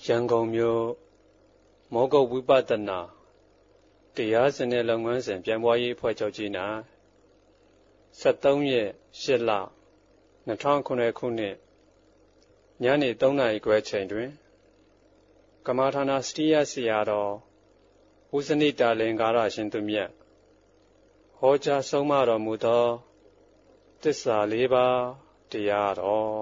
ရန်ကုန်မြို့မောဂုတ်ဝိပဿနာတရားစနစ်လုပ်ငန်းစဉ်ပြန်ပွားရေးအဖွဲ့ချုပ်ကြီး၌73ရက်8လ2009ခုနှစ်ညနေ3 နာရီခွဲချိန်တွင်ကမ္မထာနာစတိယဆရာတော်ဦးစနိတာလင်္ကာရရှင်သူမြတ်ဟောကြားဆုံးမတော်မူသောသစ္စာ၄ပါးတရားတော်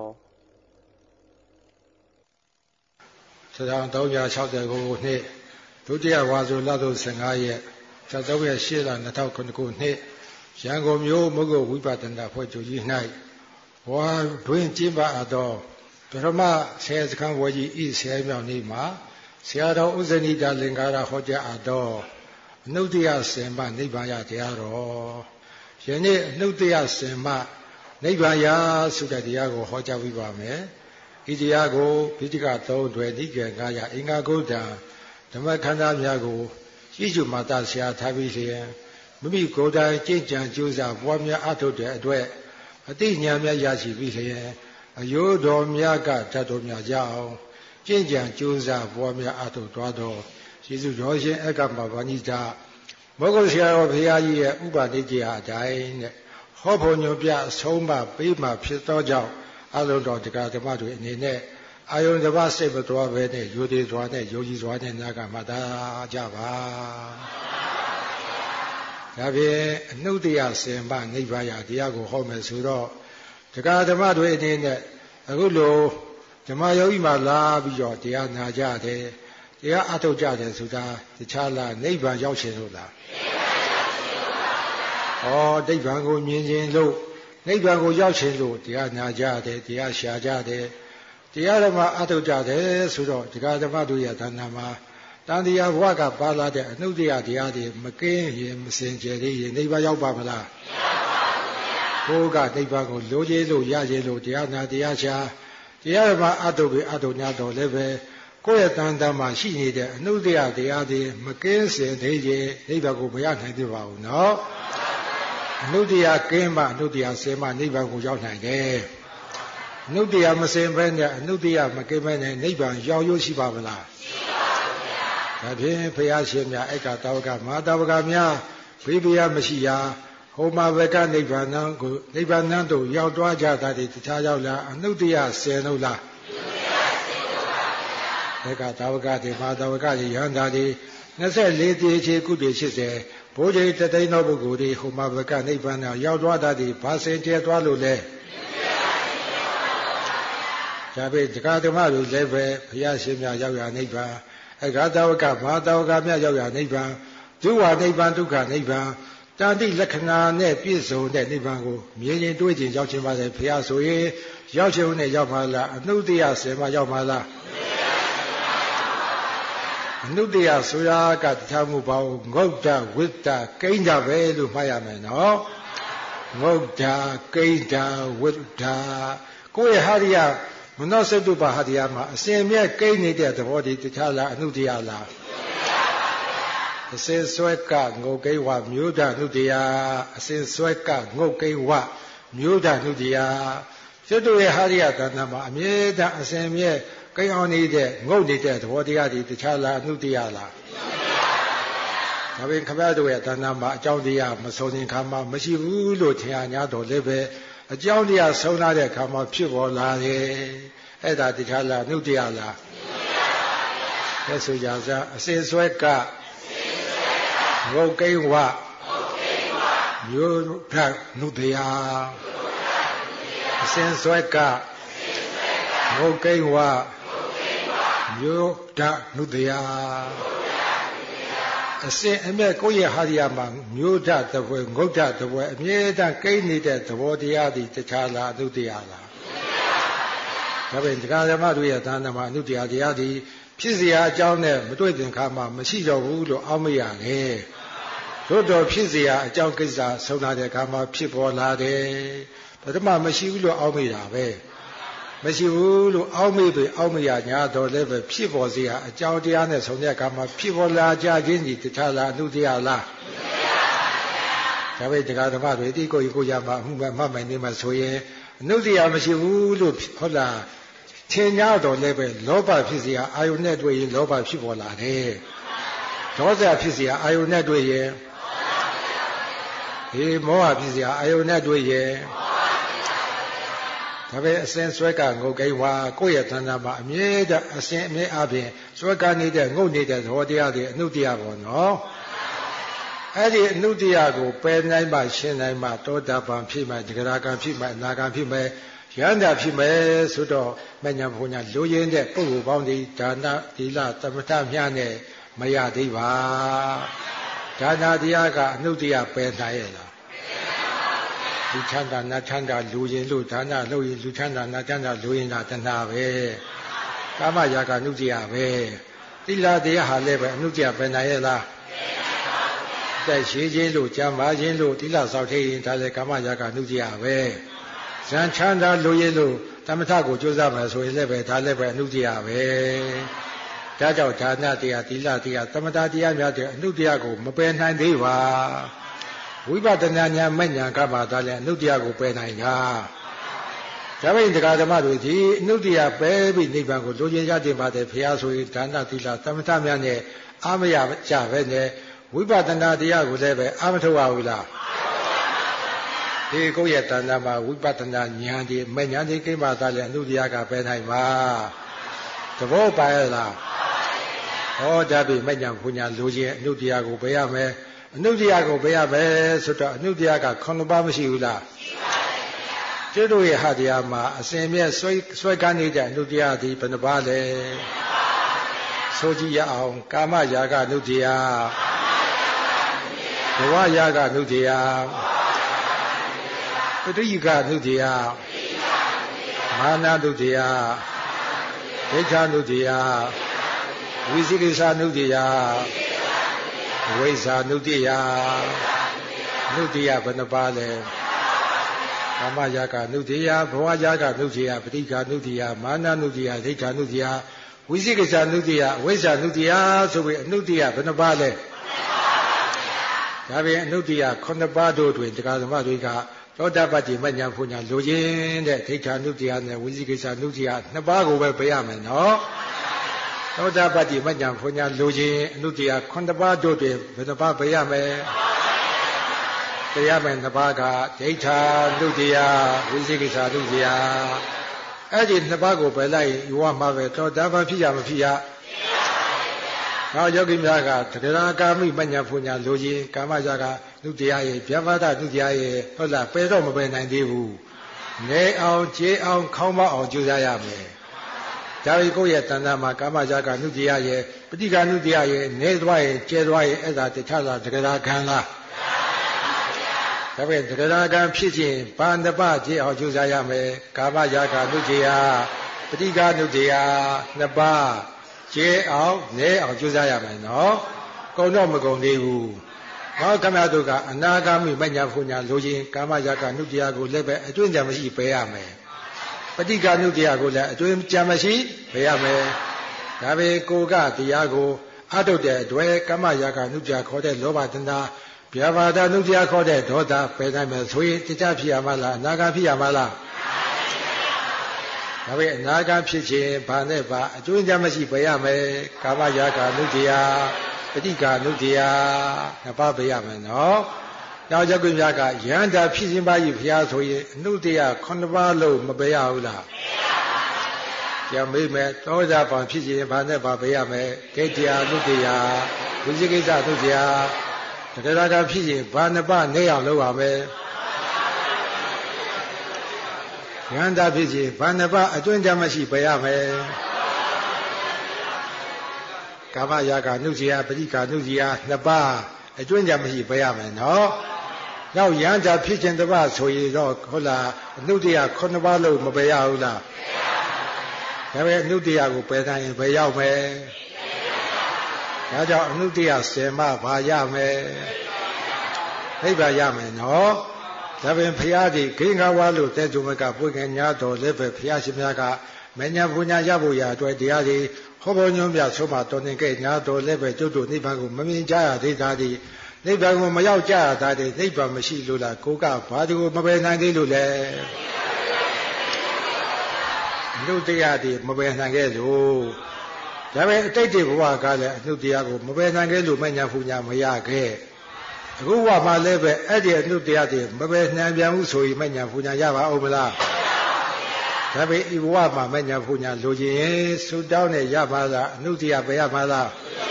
1369ခုနှစ်ဒုတိယဝါဆိုလသို့15ရက်73ရက်8လ2009ခုနှစ်ရန်ကုန်မြို့မုဂ္ဂဝိပဿနာဖွဲ့ချုပ်ကြီး၌ဝါတွင်ကျင်းပအပ်သောပထမဆယ်စခန်းဝကြီးဤဆယ်မြောက်နေ့မှာဆရာတော်ဥဇနိတာလင်္ကာရဟောကြားအပ်သောအနုတ္တယစင်မနိဗ္ဗာန်ရတရားတော်ယနေ့အနုတ္တယစင်မနိဗ္ဗာန်ရဆိုတဲ့တရားကိုဟောကြားပြီးပါမယ်ဤတရားကိုပိဋက3တွယ်နိကေ900အင်္ဂါဂုတ်တံဓမ္မခန္ဓာများကိုရှိစုမာတာဆရာထားပြီးလျင်မိမိကိုယ်တိုင်ကြင်ကြံကြိုးစားပွားများအထောက်တဲ့အတွက်အတိညာများရရှိပြီးလျင်အယိုးတော်များကဓာတ်တော်များကြအောင်ကြင်ကြံကြိုးစားပွားများအထောက်သွားသောယေရှုတော်ရှင်အက္ကမဘာဏိတမောဂုတ်ဆရာတော်ဘုရားကြီးရဲ့ဥပဒေကြအတိုင်းနဲ့ဟောဖို့ညွှန်ပြအဆုံးမပေးမှဖြစ်သောကြောင့်အလုံးတော်တရားဓမ္မတွေအနေနဲ့အာယုန်ဓမ္မစိတ်မတော်ဘဲနဲ့ယိုသေးစွာနဲ့ယုံကြည်စွာနဲ့နာကမှတ်သားကြပါဒါဖြင့်အနုတ္တယစင်မနိဗ္ဗာန်တရားကိုဟောမယ်ဆိုတော့တရားဓမ္မတွေအနေနဲ့အခုလိုဓမ္မယောဂီမှာလာပြီးတော့တရားနာကြတယ်တရားအထုတ်ကြတယ်ဆိုတာတခြားလားနိဗ္ဗာန်ရောက်ခြင်းလို့လားနိဗ္ဗာန်ကိုမြင်ခြင်းလို့နိဗ္ဗာန်ကိုရောက်ခြင်းလို့တရားနာကြတယ်တရားရှာကြတယ်တရားဓမ္မအထုတ်ကြတယ်ဆိုတော့တရားဓမ္မတို့ရဲ့ဌာနမှာတန်တရားဘဝကပါလာတဲ့အနုတ္တယတရားတွေမကင်းရင်မစင်ကြယ်သေးရင်နိဗ္ဗာန်ရောက်ပါမလားမရောက်ပါဘူးဗျာဘုရားနိဗ္ဗာန်ကိုလိုချင်လို့ရချင်လို့တရားနာတရားရှာတရားဓမ္မအထုတ်ပြီးအထုတ်냐တော့လည်းပဲကိုယ့်ရဲ့တန်တမ်းမှာရှိနေတဲ့အနုတ္တယတရားတွေမကင်းစင်သေးရင်နိဗ္ဗာန်ကိုမရနိုင်သေးပါဘူးနော်အနုတ္တယကင်းမှအနုတ္တယစင်မှနိဗ္ဗာန်ကိုရောက်နိုင်တယ်အနုတ္တယမစင်ဘဲနဲ့အနုတ္တယမကင်းဘဲနဲ့နိဗ္ဗာန်ရောက်ရှိပါမလားဒါဖြင့်ဘုရားရှင်များဧကတာဝကမဟာတာဝကများဘေးဘုရားမရှိရာဟောမှာဘကနိဗ္ဗာန်ကိုနိဗ္ဗာန်တို့ရောက်သွားကြတာဒီတခြားရောက်လားအနုတ္တယဆင်လို့လားဧကတာဝကတိမဟာတာဝကရဟန္တာတိ24တေချေကုတေ80ဘိုးကြီးတသိန်းသောပုဂ္ဂိုလ်တွေဟောမှာဘကနိဗ္ဗာန်ရောက်သွားတာဒီဘာစင်ကျဲသွားလို့လဲဒါပေတရားဓမ္မတွေလည်းပဲဘုရားရှင်များရောက်ရနိဗ္ဗာန်အဂါတဝကမဟာတဝကမြတ်ရောက်ရနိဗ္ဗာန်ဒုဝနိဗ္ဗာန်ဒုက္ခနိဗ္ဗာန်တန်တိလက္ခဏာနဲ့ပြည့်စုံတဲ့နိဗ္ဗာန်ကိုမြင်ရင်တွေးရင်ရောက်ခြင်းပါတယ်ဘုရားဆိုရင်ရောက်ခြင်းနဲ့ရောက်ပါလားအနုတ္တယဆင်မရောက်ပါလားအနုတ္တယဆိုတာကတရားမှုပေါင်းငုတ်တဝိတ္တကိဉ္ဒပဲလို့မှတ်ရမယ်နော်ငုတ်တကိဉ္ဒဝိတ္တကိုယ့်ရဲ့ဟာရိယမနောစတုပဟာတရားမှာအစဉ်မြဲကိန်းနေတဲ့သဘောတည်းတခြားလားအနုတ္တယလားအစဉ်ဆွဲကငုတ်ကိဝမျိုးဓာနုတ္တယအစဉ်ဆွဲကငုတ်ကိဝမျိုးဓာနုတ္တယကျွတ်တို့ရဲ့ဟာရိယတဏ္ဍမှာအမြဲတမ်းအစဉ်မြဲကိန်းအောင်နေတဲ့ငုတ်နေတဲ့သဘောတရားတည်းတခြားလားအနုတ္တယလားဒါပေမဲ့ခမရတို့ရဲ့တဏ္ဍမှာအကြောင်းတရားမဆုံးရင်ခါမှာမရှိဘူးလို့ထင်ရ냐တော့လည်းပဲအကြောင်းတရားဆုံးလာတဲ့အခါမှာဖြစ်ပေါ်လာတယ်အဲ့ဒါတရားလားအနုတ္တယလားအနုတ္တယပါဗျာဆိုကြစားအစဉ်ဆွဲကငုတ်ကိဝမျိုးဓာနုတ္တယအစဉ်ဆွဲကငုတ်ကိဝမျိုးဓာနုတ္တယအစဉ်အမဲ့ကိုယ့်ရဲ့ဟာရိယမှာမျိုးဓာတပွဲငုတ်ဓာတပွဲအမြဲတမ်းကိန်းနေတဲ့သဘောတရားသည်တခြားလားအနုတ္တယလားဒါပေမဲ့တရားဓမ္မတို့ရဲ့သာနာမှာအနုတ္တယတရားသည်ဖြစ်เสียအကြောင်းနဲ့မတွေ့တင်ခါမှာမရှိတော့ဘူးလို့အောက်မရတယ်သို့တော်ဖြစ်เสียအကြောင်းကိစ္စဆုံးလာတဲ့အခါမှာဖြစ်ပေါ်လာတယ်ပထမမရှိဘူးလို့အောက်မိတာပဲမရှိဘူးလို့အောက်မေ့ပြီးအောက်မရညာတော့လည်းပဲဖြစ်ပေါ်စေရအကြောင်းတရားနဲ့ဆုံးတဲ့အခါမှာဖြစ်ပေါ်လာကြခြင်းဒီတခြားလားအနုတ္တယလားဒါပဲတရားဓမ္မတွေဒီကိုရမှာအမှုမှတ်မှတ်နေမှဆိုရင်အနုတ္တယမရှိဘူးလို့ဟုတ်လားထင်ကြတော့လည်းပဲလောဘဖြစ်เสียအာယုန်နဲ့တွေ့ရင်လောဘဖြစ်ပေါ်လာတယ်ဒေါသဖြစ်เสียအာယုန်နဲ့တွေ့ရင်မောဟဖြစ်เสียအာယုန်နဲ့တွေ့ရင်ဒါပဲအစဉ်ဆွဲကငုတ်ကိန်းဝါကိုယ့်ရဲ့သဏ္ဍာန်မှာအမြဲတမ်းအစဉ်အမြဲအပြင်ဆွဲကနေတဲ့ငုတ်နေတဲ့သဘောတရားတွေအနုတ္တရပေါ့နော်အဲ့ဒီအနုတ္တရကိုပယ်နိုင်မှရှင်းနိုင်မှတောတာပန်ဖြစ်မှသဂရကံဖြစ်မှအနာကံဖြစ်မှရဟန္တာဖြစ်မယ်ဆိုတော့မညာဘုံညာလိုရင်းတဲ့ပုဂ္ဂိုလ်ပေါင်းဒီဒါနသီလသမထမြတ်နဲ့မရသေးပါဒါနတရားကအနုတ္တရပယ်နိုင်ရဲ့လားလူချမ်းသာနတ်ချမ်းသာလူရင်လို့ဒါနလုပ်ရင်လူချမ်းသာနတ်ချမ်းသာလူရင်ဒါတဏှာပဲကာမရာဂအနုတ္တရပဲသီလတရားဟာလည်းပဲအနုတ္တရပယ်နိုင်ရဲ့လားတဲ့ရှိခြင်းလို့ကြံပါခြင်းလို့သီလဆောက်ထည့်ရင်ဒါလည်းကာမရာဂအနုတ္တရပဲဇန်ချမ်းသာလူရင်လို့သမထကိုကြိုးစားမယ်ဆိုရင်လည်းပဲဒါလည်းပဲအနုတ္တရပဲဒါကြောင့်ဒါနတရားသီလတရားသမထတရားများတဲ့အနုတ္တရကိုမပယ်နိုင်သေးပါဝိပဿနာဉာဏ်မဲ့ဉာဏ်ကမှသာလဲအနုတ္တရကိုပယ်နိုင်တာဒါပေမဲ့တရားဓမ္မတွေဒီအနုတ္တရပယ်ပြီးနိဗ္ဗာန်ကိုလိုချင်ရတင်ပါတယ်ဘုရားဆိုရင်ဒါနသီလသမထများနဲ့အာမရကြပဲနဲ့ဝိပဿနာတရားကိုလည်းပဲအာမထုတ်ရဘူးလားဒီကိုယ့်ရဲ့တဏ္ဍာမှာဝိပဿနာဉာဏ်ဒီမဲ့ဉာဏ်ဒီကိမှသာလဲအနုတ္တရကပယ်နိုင်ပါသဘောပါရဲ့လားဟောဒါပြီမဲ့ဉာဏ်ဘုညာလိုချင်အနုတ္တရကိုပယ်ရမယ်အနုတ္တရကိုဘယ်ရပဲဆိုတော့အနုတ္တရက9ပါးမရှိဘူးလားရှိပါဘူးကျွတ်တို့ရဲ့ဟာတရားမှာအစဉ်မြဲဆွဲကမ်းနေတဲ့အနုတ္တရသည်ဘယ်နှပါးလဲဆိုကြည့်ရအောင်ကာမရာဂအနုတ္တရဘဝရာဂအနုတ္တရပဋိယကအနုတ္တရမာနအနုတ္တရဒိဋ္ဌာအနုတ္တရဝိသိကိစ္စအနုတ္တရဝိဇ္ဇာနုတ္တိယနုတ္တိယဘယ်နှပါးလဲကာမရာဂနုတ္တိယဘဝရာဂနုတ္တိယပဋိက္ခနုတ္တိယမာနနုတ္တိယဒိဋ္ဌာနုတ္တိယဝိသိကိစ္စနုတ္တိယဝိဇ္ဇာနုတ္တိယဆိုပြီးအနုတ္တိယဘယ်နှပါးလဲဒါပြင်အနုတ္တိယ9ပါးတို့တွင်တရားဓမ္မတွေကသောတာပတ္တိမဉ္ဇဉ်ဘုညာလိုချင်တဲ့ဒိဋ္ဌာနုတ္တိယနဲ့ဝိသိကိစ္စနုတ္တိယ2ပါးကိုပဲပြရမယ်နော်သောတာပတ္တိမဉ္ဇဉ်ဘုညာလိုခြင်းအနုတ္တရာ9ပါးတို့တွင်ဘယ်နှပါးပြရမယ်ပြရမယ်2ပါးကဒိဋ္ဌာနုတ္တရာဝိသိကိစ္စနုတ္တရာအဲ့ဒီ2ပါးကိုပယ်လိုက်ယူရမှာပဲသောတာပန်ဖြစ်ရမဖြစ်ရနောက်ယောဂီများကတဂရကာမိမဉ္ဇဉ်ဘုညာလိုခြင်းကာမရာဂနုတ္တရာရဲ့ဗျာပါဒနုတ္တရာရဲ့ဟုတ်လားပယ်တော့မပယ်နိုင်သေးဘူးနေအောင်ကျေအောင်ခေါင်းမအောင်ကြိုးစားရမယ်ဒါပေကိုယ့်ရဲ့တဏ္ဍာမှာကာမရာဂနုတ္တရာရဲ့ပဋိက္ခနုတ္တရာရဲ့နေသွားရဲ့ကျဲသွားရဲ့အဲ့ဒါတခြားသာတဂရခံလားဒါပေတဂရခံဖြစ်ခြင်းဘာနှပကျဲအောင်ကြိုးစားရမယ်ကာမရာဂနုတ္တရာပဋိက္ခနုတ္တရာ2ပါးကျဲအောင်နေအောင်ကြိုးစားရမယ်နော်ကုန်တော့မကုန်သေးဘူးဟောခမရတို့ကအနာဂါမိမဉ္ဇဉ်ဘုညာလိုခြင်းကာမရာဂနုတ္တရာကိုလည်းပဲအကျွင့်ကြံမရှိပယ်ရမယ်ပဋိက္ခနုတ္တရာကိုလည်းအကျွင့်ကြံမရှိပယ်ရမယ်ဒါပေကိုကတရားကိုအထုတ်တဲ့အတွက်ကာမရာဂနုတ္တရာခေါ်တဲ့လောဘတဏှာဗျာပါဒနုတ္တရာခေါ်တဲ့ဒေါသပယ်နိုင်မယ်ဆိုရင်တရားဖြစ်ရမလားအနာဂါဖြစ်ရမလားဒါပေအနာဂါဖြစ်ခြင်းဘာနဲ့ပါအကျွင့်ကြံမရှိပယ်ရမယ်ကာမရာဂနုတ္တရာပဋိက္ခနုတ္တရာ2ပါးပယ်ရမယ်နော်နောက်ယောဂီများကယန္တာဖြစ်ခြင်းပါကြီးဘုရားဆိုရင်အနုတ္တရာ9ပါးလို့မပယ်ရဘူးလားပယ်ရပါဘူးပြန်မေးမယ်သောတာပန်ဖြစ်ခြင်းဘာနဲ့ပါပယ်ရမယ်ဒိဋ္ဌာနုတ္တရာဝိသိကိစ္စနုတ္တရာတဂရကဖြစ်ခြင်းဘာ2ပါးနေအောင်လုပ်ရမယ်ယန္တာဖြစ်ခြင်းဘာ2ပါးအကျွင့်ကြမရှိပယ်ရမယ်ကာမရာဂနုတ္တရာပဋိက္ခနုတ္တရာ2ပါးအကျွင့်ကြမရှိပယ်ရမယ်နော်နောက်ယန္တာဖြစ်ခြင်းတစ်ပါးဆိုရင်တော့ဟုတ်လားအနုတ္တရာ9ပါးလို့မပယ်ရဘူးလားဒါပေမဲ့အနုတ္တရာကိုပယ်နိုင်ရင်ဘယ်ရောက်မယ်ဒါကြောင့်အနုတ္တရာ10ပါးဘာရမယ်နိဗ္ဗာန်ရမယ်နော်ဒါပင်ဘုရားဒီဂိင်္ဂဝါလို့တဲ့သူမကပွင့်ငယ်ညာတော်လည်းပဲဘုရားရှင်များကမဉ္ဇဉ်ဘုညာရဖို့ရာအတွက်တရားတွေဟောပေါ်ညွှန်ပြဆုံးမတော်နေခဲ့ညာတော်လည်းပဲကျွတ်တို့နိဗ္ဗာန်ကိုမမြင်ကြရသေးတာဒီနိဗ္ဗာန်ကိုမရောက်ကြရတာဒီနိဗ္ဗာန်မရှိလို့လားကိုကဘာဒီကိုမပယ်နိုင်သေးလို့လဲအနုတရားတွေမပယ်နိုင်ခဲ့လို့ဒါပေမဲ့အတိတ်တွေဘဝကလည်းအနုတရားကိုမပယ်နိုင်ခဲ့လို့မညာဖူညာမရခဲ့အခုဘဝမှာလည်းပဲအဲ့ဒီအနုတရားတွေမပယ်နိုင်ပြန်ဘူးဆိုရင်မညာဖူညာရပါဦးမလားဒါပေမဲ့ဤဘဝမှာမညာဖူညာလိုချင်ရင်ဆုတောင်းနဲ့ရပါလားအနုတရားပယ်ရပါလား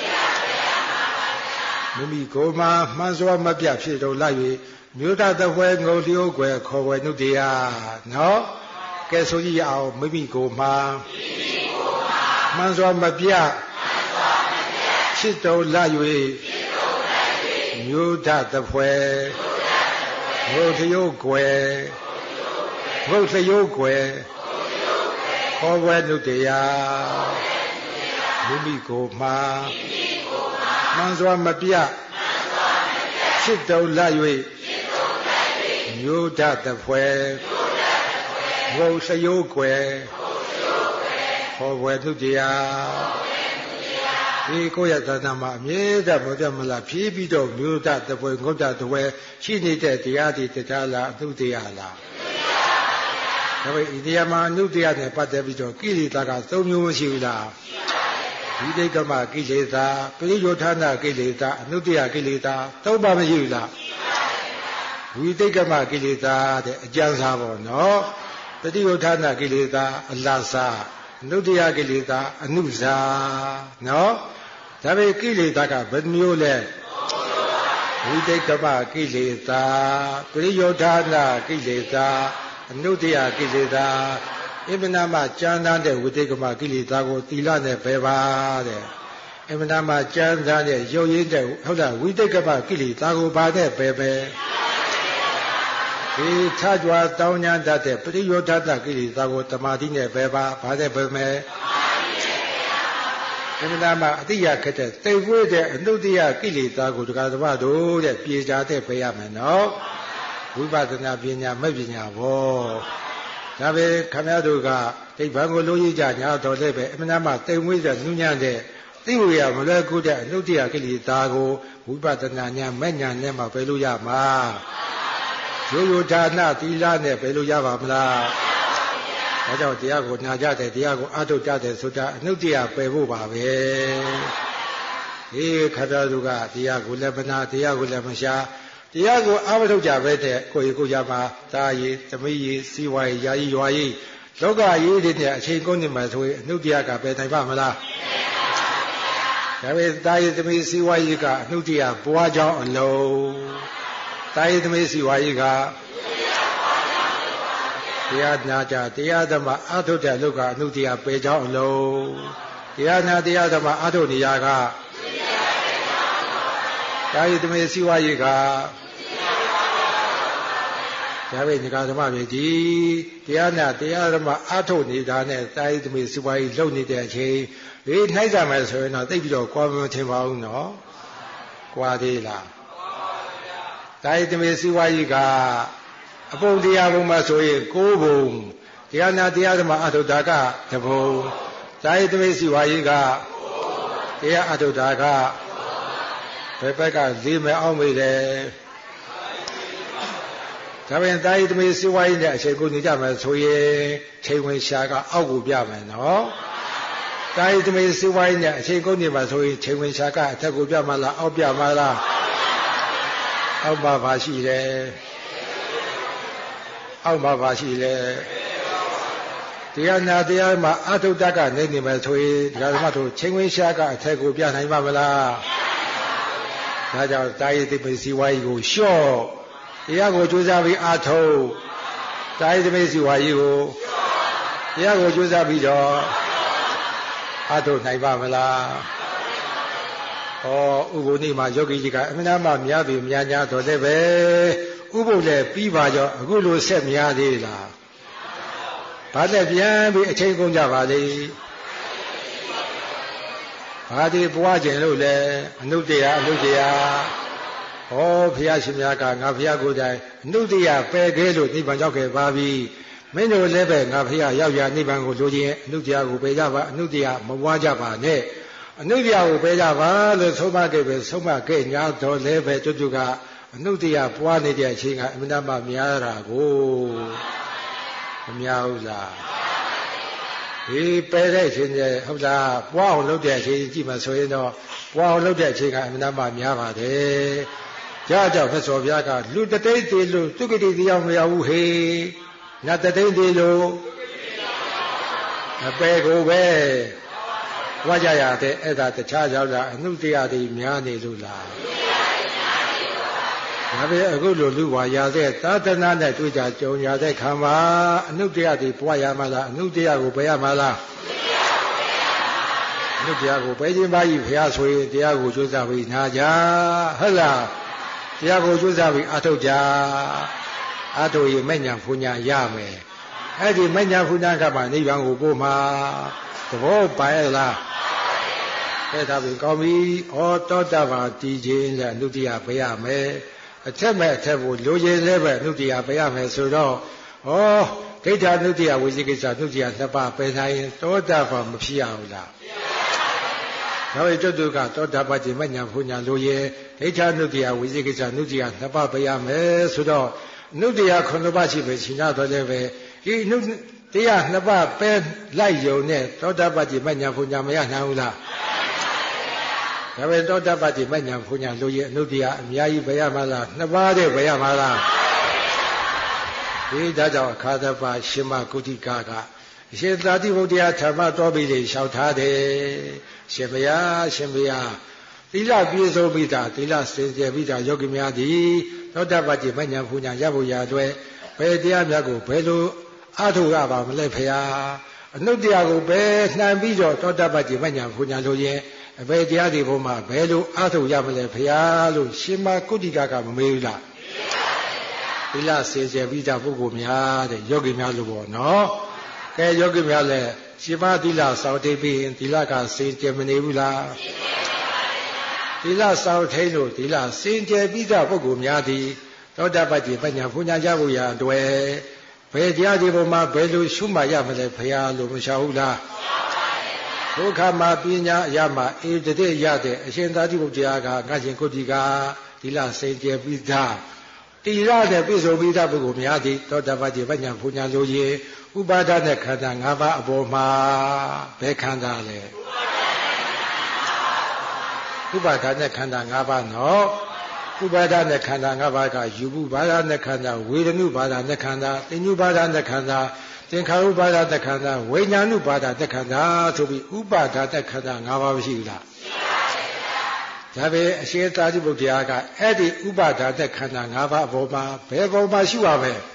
မိမိကိုယ်မှာမှန်စွာမပြတ်ဖြစ်တော်လိုက်၍မြို့သားတပွဲငုံလျိုးွယ်ခေါ်ဝယ်နုတရားနော်ကဲဆိုကြည့်အောင်မိမိကိုယ်မှာမှန်စွာမပြတ်ဖြစ်တော်လိုက်၍မြို့သားတပွဲငုံလျိုးွယ်ခေါ်ဝယ်နုတရားမိမိကိုယ်မှာမှန်စွာမပြတ်ဖြစ်တော်လိုက်၍မြို့သားတပွဲငုံလျိုးွယ်ခေါ်ဝယ်နုတရားဒီကိုယ့်ရဲ့သာသနာမှာအမြဲတမ်းမပြတ်မလားဖြည်းပြီးတော့မြို့သားတပွဲငုံသားတပွဲရှိနေတဲ့တရားတွေတရားလားအနုတရားလားဒါပေမဲ့ဒီတရားမှာအနုတရားနဲ့ပတ်သက်ပြီးတော့ကိလေသာက၃မျိုးမရှိဘူးလားဝိသိကမကိလေသာပရိယောဌာဏကိလေသာအနုတရားကိလေသာ၃ပါးမရှိဘူးလားဝိသိကမကိလေသာတဲ့အကျဉ်းစားပေါ့နော်ပရိယောဌာဏကိလေသာအလတ်စားအနုတရားကိလေသာအနုစားနော်ဒါပေမဲ့ကိလေသာကဘယ်မျိုးလဲဝိသိကမကိလေသာပရိယောဌာဏကိလေသာအနုတရားကိလေသာအမှန်တမ်းကျမ်းသားတဲ့ဝိသိကမကိလေသာကိုသီလနဲ့ပယ်ပါတဲ့အမှန်တမ်းကျမ်းသားတဲ့ရုပ်ရင်းတဲ့ဟုတ်လားဝိသိကမကိလေသာကိုဘာနဲ့ပယ်ဒီထကြွားတောင်းညာတတ်တဲ့ပရိယောဌာတကိလေသာကိုတမာတိနဲ့ပယ်ပါဘာနဲ့ပယ်မယ်အမှန်တမ်းအတိယခက်တဲ့သိဝိတဲ့အနုတရားကိလေသာကိုတရားဓမ္မတို့တဲ့ပြေချာတဲ့ပယ်ရမယ်နော်ဝိပဿနာပညာမဲ့ပညာဘောဒါပဲခမရတို့ကဒိဗ္ဗံကိုလိုရကြညာတော်လည်းပဲအမှန်တမ်းသိဝိတဲ့နုညံ့တဲ့သိဝေရမလွယ်ကူတဲ့အနုတရားကိလေသာကိုဝိပဿနာညာမဲ့ညာနဲ့မှပယ်လို့ရမှာရိုးရိုးဌာနသီလနဲ့ပယ်လို့ရပါမလားဒါကြောင့်တရားကိုနာကြတယ်တရားကိုအထုတ်ကြတယ်ဆိုတာအနုတရားပယ်ဖို့ပါပဲဒီခတ္တသူကတရားကိုလည်းမနာတရားကိုလည်းမရှာတရားကိုအမထုတ်ကြပဲတဲ့ကိုယ်ကိုကြမှာတာရည်သမီးရည်စီဝါရည်ယာယီရွာရည်လောကရေးတွေနဲ့အချိန်ကုန်နေမှာဆိုရင်အနုတရားကပယ်နိုင်ပါမလားဒါပေမဲ့တာရည်သမီးစီဝါရည်ကအနုတရားပွားကြောင်းအလုံးတာရည်သမီးစီဝါရည်ကတရားနာကြတရားဓမ္မအထုတ်တဲ့လောကအနုတရားပယ်ကြောင်းအလုံးတရားနာတရားဓမ္မအထုတ်နေရကတာရည်သမီးစီဝါရည်ကဒါပဲဒီကဓမ္မတွေဒီတရားနာတရားဓမ္မအထုတ်နေတာနဲ့တာရည်သမီးစီဝါရည်လုံနေတဲ့အချိန်ဒီနှိုက်ကြမယ်ဆိုရင်တော့သိပြီးတော့ကြွားမထင်ပါဘူးနော်ကြွားသေးလားတာရည်သမီးစီဝါရည်ကအပုံတရားဘုံမှာဆိုရင်၉ဘုံတရားနာတရားဓမ္မအထုတ်တာကတဘုံတာရည်သမီးစီဝါရည်ကတရားအထုတ်တာကဘယ်ဘက်က၄မယ်အောင်မေးတယ်ဒါပြန်တာရည်သမီးစီဝါရည်နဲ့အချိန်ကိုနေကြမယ်ဆိုရင်ချိန်ဝင်ရှာကအောက်ကိုပြမယ်နော်တာရည်သမီးစီဝါရည်နဲ့အချိန်ကိုနေမှာဆိုရင်ချိန်ဝင်ရှာကအထက်ကိုပြမလားအောက်ပြမလားအောက်မှာပါရှိတယ်အောက်မှာပါရှိတယ်တရားနာတရားမှာအထုတ္တကနေနေမယ်ဆိုရင်ဒီကဓမ္မတို့ချိန်ဝင်ရှာကအထက်ကိုပြနိုင်ပါမလားဒါကြောင့်တာရည်သမီးစီဝါရည်ကိုလျှော့တရားကိုကြိုးစားပြီးအားထုတ်တာရည်သမီးစီဝါရည်ကိုတရားကိုကြိုးစားပြီးတော့အားထုတ်နိုင်ပါမလားဩဥပုနိမှာယောဂီကြီးကအမှန်တမ်းများပြီများများတော်လည်းပဲဥပုလည်းပြီးပါကြောအခုလိုဆက်များသေးလားဘာနဲ့ပြန်ပြီးအချိန်ကုန်ကြပါလေဘာဒီပွားခြင်းလို့လဲအနုတရားဩဘုရားရှင်များကငါဘုရားကိုယ်တိုင်အနုတရားပယ်ခဲလို့နိဗ္ဗာန်ရောက်ခဲ့ပါပြီမင်းတို့လည်းပဲငါဘုရားရောက်ရနိဗ္ဗာန်ကိုလိုချင်အနုတရားကိုပယ်ကြပါအနုတရားမပွားကြပါနဲ့အနုတရားကိုပယ်ကြပါလို့ဆုံးမခဲ့ပဲဆုံးမခဲ့ညာတော်လည်းပဲကျွတ်ကျွတ်ကအနုတရားပွားနေတဲ့အချိန်ကအမှန်တမ်းများတာကိုမများဘူးလားဒီပဲတဲ့အချိန်ကျဟုတ်လားပွားအောင်လုပ်တဲ့အချိန်ကြည့်မှဆိုရင်တော့ပွားအောင်လုပ်တဲ့အချိန်ကအမှန်မှများပါတယ်ကြောက်ကြောက်ဖက်စော်ဘုရားကလူတသိန်းသေးလို့သုက္ကတိတရားမရဘူးဟေနတ်တသိန်းသေးလို့အပေကိုပဲဝါကြရတဲ့အဲ့ဒါတခြားကြောင့်လားအနုတရားတွေများနေလို့လားဒါပဲအခုလိုလူဝါရတဲ့သာသနာနဲ့တွေ့ကြကြုံရတဲ့ခါမှာအနုတရားတွေပွားရမှာလားအနုတရားကိုပဲရမှာလားအနုတရားကိုပဲခြင်းပါကြီးဘုရားဆိုရင်တရားကိုကြိုးစားပြီးနာကြဟုတ်လားတရားကိုကြိုးစားပြီးအထုတ်ကြအထုတ်ရင်မဲ့ညာဖူညာရမယ်အဲ့ဒီမဲ့ညာဖူညာကမှနိဗ္ဗာန်ကိုပို့မှာသဘောပါရဲ့လားအဲ့ဒါပြီးကောင်းပြီဩတောတပ္ပတည်ခြင်းနဲ့အနုတရားပဲရမယ်အထက်မဲ့အထက်ကိုလိုချင်လည်းပဲအနုတရားပဲရမယ်ဆိုတော့ဩဒိဋ္ဌာနုတရားဝိသိကိစ္စအနုတရားနှစ်ပါးပဲနိုင်ရင်တောတပ္ပမဖြစ်ရဘူးလားဒါပေမဲ့တုတ်ကတောတပ္ပတိမညာဖူညာလိုရင်ဒိဋ္ဌာနုတရားဝိသိကိစ္စအနုတရားနှစ်ပါးပဲရမယ်ဆိုတော့အနုတရား9ပါးရှိပဲရှင်ရတော့လည်းပဲဒီအနုတရားနှစ်ပါးပဲလိုက်ယုံနဲ့တောတပ္ပတိမညာဖူညာမရနိုင်ဘူးလားဒါပဲတောတပ္ပတိမညာဖူညာလိုရင်အနုတရားအများကြီးပဲရမှာလားနှစ်ပါးတည်းပဲရမှာလားဒီဒါကြောင့်အခါသပ္ပရှင်မကုဋ္ဌိကအရှင်သာတိဗုဒ္ဓရာဓမ္မတော်ပြီလေလျှောက်ထားတယ်ရှင်ဘုရားရှင်ဘုရားသီလပြည့်စုံပြီးတာသီလစင်ကြယ်ပြီးတာယောဂီများသည်သောတပတ္တိမညာဖူညာရဖို့ရာအတွက်ဘယ်တရားများကိုဘယ်လိုအားထုတ်ရပါမလဲဖေဟာအနုတ္တရားကိုပဲနှံပြီးတော့သောတပတ္တိမညာဖူညာလို့ရင်ဘယ်တရားဒီဘုံမှာဘယ်လိုအားထုတ်ရမလဲဖေဟာလို့ရှင်မကုဋ္ဌိကမမေးဘူးလားသီလစင်ကြယ်ပြီးတာပုဂ္ဂိုလ်များတဲ့ယောဂီများလို့ပေါ့နော်ကဲယောဂီများလည်းရှင်မသီလစောင့်ထိပ်ပြီးသီလကစင်ကြယ်မနေဘူးလားသီလဆောင်ထိန်လို့သီလစင်ကြယ်ပြီးသားပုဂ္ဂိုလ်များသည်သောတပတ္တိပညာဘုညာရဖို့ရာအတွက်ဘယ်တရားဒီပေါ်မှာဘယ်လိုရှုမှတ်ရမလဲဖရာလို့မရှာဘူးလားဒုက္ခမှာပညာအရမှာဧတတိရတဲ့အရှင်သာတိဗုဒ္ဓရာကငါရှင်ကုဋ္ဌိကသီလစင်ကြယ်ပြီးသားတိရတဲ့ပြည့်စုံပြီးသားပုဂ္ဂိုလ်များသည်သောတပတ္တိပညာဘုညာလိုရင်ဥပါဒနဲ့ခန္ဓာ၅ပါးအပေါ်မှာဘယ်ခန္ဓာလဲဥပါဒနဲ့ခန္ဓာ၅ပါးနော်ဥပါဒနဲ့ခန္ဓာ၅ပါးကယူပုဘာဒနဲ့ခန္ဓာဝေဒနုဘာဒနဲ့ခန္ဓာသင်္ညုဘာဒနဲ့ခန္ဓာသင်္ခါရုဘာဒနဲ့ခန္ဓာဝိညာဏုဘာဒနဲ့ခန္ဓာဆိုပြီးဥပါဒနဲ့ခန္ဓာ၅ပါးမရှိဘူးလားဒါပဲအရှင်သာရိပုတ္တရာကအဲ့ဒီဥပါဒနဲ့ခန္ဓာ၅ပါးအပေါ်မှာဘယ်ပေါ်မှာရှိပါပဲ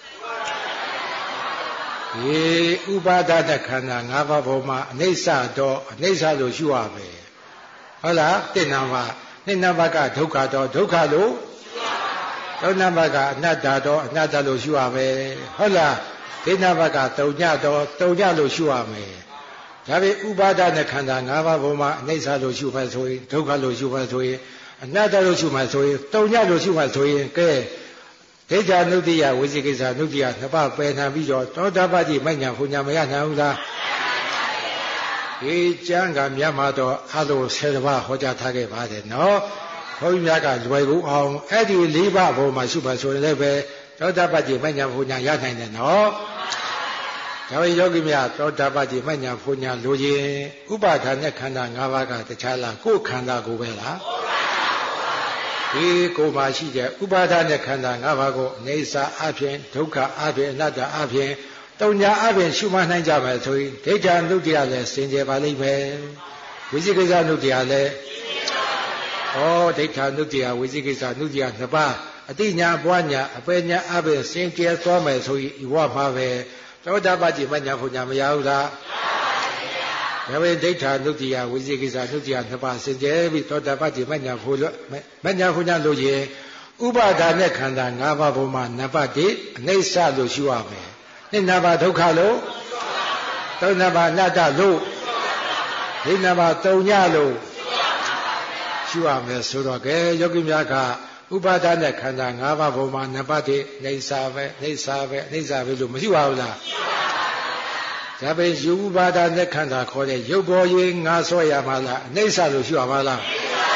ဥပါဒနဲ့ခန္ဓာ၅ပါးပေါ်မှာအနိစ္စတော့အနိစ္စလို့ရှိရမယ်ဟုတ်လားတဏ္ဍာမနှစ်နံပါတ်ကဒုက္ခတော့ဒုက္ခလို့သုံးနံပါတ်ကအနတ္တတော့အနတ္တလို့ရှိရမယ်ဟုတ်လားဒိဋ္ဌနံပါတ်ကတုံညတော့တုံညလို့ရှိရမယ်ဒါပေဥပါဒနဲ့ခန္ဓာ၅ပါးပေါ်မှာအနိစ္စလို့ရှိမှဆိုရင်ဒုက္ခလို့ရှိမှဆိုရင်အနတ္တလို့ရှိမှဆိုရင်တုံညလို့ရှိမှဆိုရင်ကဲဒိဋ္ဌာနုတ္တိယဝိသိကိစ္စနုတ္တိယနှစ်ပါးပယ်နှံပြီးတော့သောတပတ္တိမညာဘုညာမရနိုင်ဘူးလားဒီကျမ်းကမြတ်မှာတော့အလို10ပါးဟောကြားထားခဲ့ပါတယ်နော်ဘုန်းကြီးများကလွယ်ကူအောင်အဲ့ဒီ၄ပါးအပေါ်မှာရှုပါဆိုရင်လည်းပဲသောတပတ္တိမညာဘုညာရနိုင်တယ်နော်ဒါပေမဲ့ယောဂီများသောတပတ္တိမညာဘုညာလိုရင်ဥပါဒာနဲ့ခန္ဓာ၅ပါးကတခြားလားကိုယ်ခန္ဓာကိုပဲလားဒီကိုယ်မှာရှိတဲ့ဥပါဒာနဲ့ခန္ဓာ၅ပါးကိုအနေစာအပြင်ဒုက္ခအပြင်အနတ္တအပြင်တုံညာအပြင်ရှုမှတ်နိုင်ကြမယ်ဆိုရင်ဒိဋ္ဌာနုတ္တိယလည်းစင်ကြယ်ပါလိမ့်မယ်ဝိသိကိစ္စနုတ္တိယလည်းဒိဋ္ဌာနုတ္တိယဝိသိကိစ္စနုတ္တိယနှစ်ပါးအတိညာဘွားညာအပေညာအပြင်စင်ကြယ်သွားမယ်ဆိုရင်ဤဝမှာပဲသောတာပတ္တိမညာဘုညာမရဘူးလားဒါပေမဲ့ဒိဋ္ဌာနုတ္တိယဝိသိကိစ္စနုတ္တိယနှစ်ပါးစင်ကြယ်ပြီးသောတာပတ္တိမညာဘုညာလို့ရင်ဥပါဒာနဲ့ခန္ဓာ၅ပါးပေါ်မှာနံပါတ်1အနိစ္စလို့ရှုရမယ်နှစ်နံပါတ်ဒုက္ခလို့သုံးနံပါတ်အနတ္တလို့ဒိဋ္ဌနံပါတ်တုံညလို့ရှုရမယ်ဆိုတော့ကဲယောဂီများကဥပါဒာနဲ့ခန္ဓာ၅ပါးပေါ်မှာနံပါတ်1နေစာပဲနေစာပဲနေစာပဲလို့မရှိပါဘူးလားဒါပေမဲ့ယူဥပါဒာနဲ့ခန္ဓာခေါ်တဲ့ရုပ်ပေါ်ရင်ငါဆွဲရမှာလားအနိစ္စလို့ရှုရမှာလား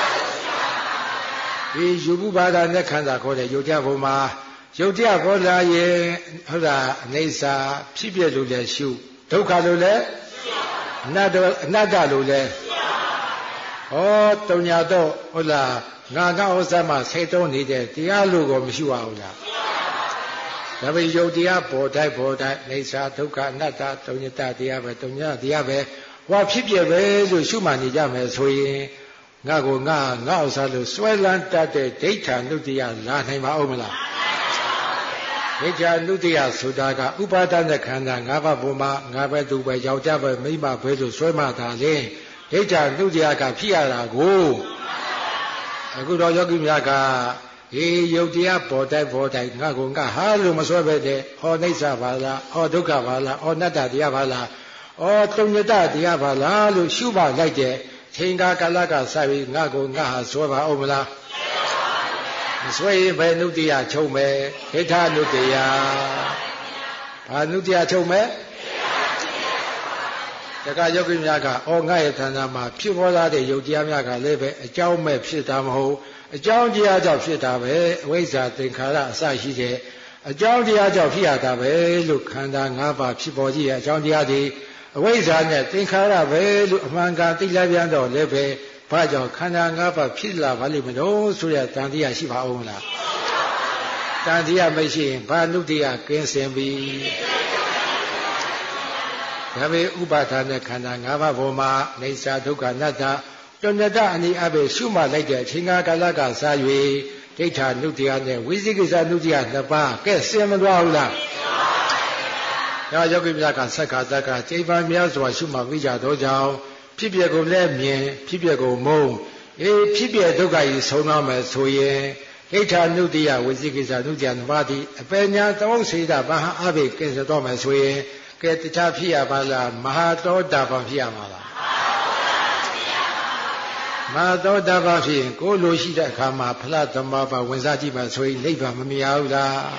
ဒီယူဥပါဒာနဲ့ခန္ဓာခေါ်တဲ့ရုပ်တရားပေါ်မှာရုပ်တရားပေါ်လာရင်ဟုတ်လားအနိစ္စဖြစ်ပြလို့လည်းရှုဒုက္ခလို့လည်း Nada lule. Oh, Tonyato, Ola, Naga Osama, Seto needed, the Alugo Mishuaula. Nabi Yodia, Bodai, Nesa, Toka, Nata, Tonyata, Diabe, Tonya, Diabe, what people to Shumani Jame, Sui, Nago, Nausalu, Swelland, that the data, Nudia, Lanima Omala. Deja Nudia, Sudaga, Upadan, the Kanda, Nava Buma, Nava Duba, Yaujaba, Mima, Pedu, Swema, Dale, Deja Nudia, Piara, go. A good Yogimaga. Yodia Bodai, Nagunga, Halu Maswabede, or Nesa Vala, or Duka Vala, or Nata Diavala, or Tonyata Diavala, Shuba like that, Tinga Kalaga Savi, Nagunga, Swaba Omala, Sway Benudia Chome, Heta Nudia, Panudia Chome, the Gayogi Yaga, or Gayatanama, Pivola de Yodia Yaga Leve, a Jaume Pitamo. A Joundia of Shitabe, Weza, Tinkara, Sashi, a Joundia of Hiatabe, look, Handa, Nava, Chipoji, a Joundia, Weza, Tinkara, look, Manga, Tilaviando, Leve, Pajo, Kanda, Nava, Pilla, Valimino, Suya, Tandia, Shiva Ona. Tandia machine, Panudia, Kensembi. Yabe Ubatana, Kanda, Nava, Voma, Nesa, Duka, Nata. Tonada and the Abbey Shuma like a Chinga Galaga Saywe, Data Nutia, Wizigisa Nutia, the bar, get Simon Raula. Yagimaka Saka Zaka, Javan Miazwa Shuma Vija Dojao, Pipia go Lemien, Pipia go Mo, Pipia Doga is so normal, so ye, Data Nutia, Wizigisa Nutia and Vadi, a Pena, don't say that Baha Abbey gets the Thomas way, get the Tapia Bala, Mahato Dava Mala. Mado Davafi, go Lushida Kama, Platamaba, Wenzati Masui, Leva Miaula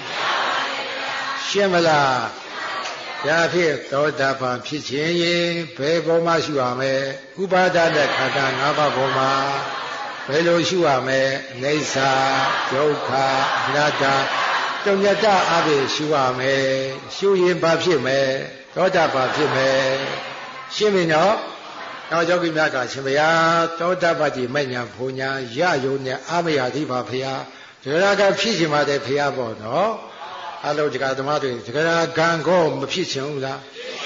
Shemala Yafi, Dodapa, Pichi, Bebo Mashuame, Ubada de Kata Nava Boma, Belo Shuame, Nesa, Joka, Nata, Tonyata Abe Shuame, Shuyin Bapime, Dodapa Pime, Shimino. Now, Jogi Maka, Shimaya, Todabati, Mania, Punya, Yayun, Amia, Diva Pia, Juraga Pishima de Piabo, no? Hello, Jagadamati, Gango, Pishula.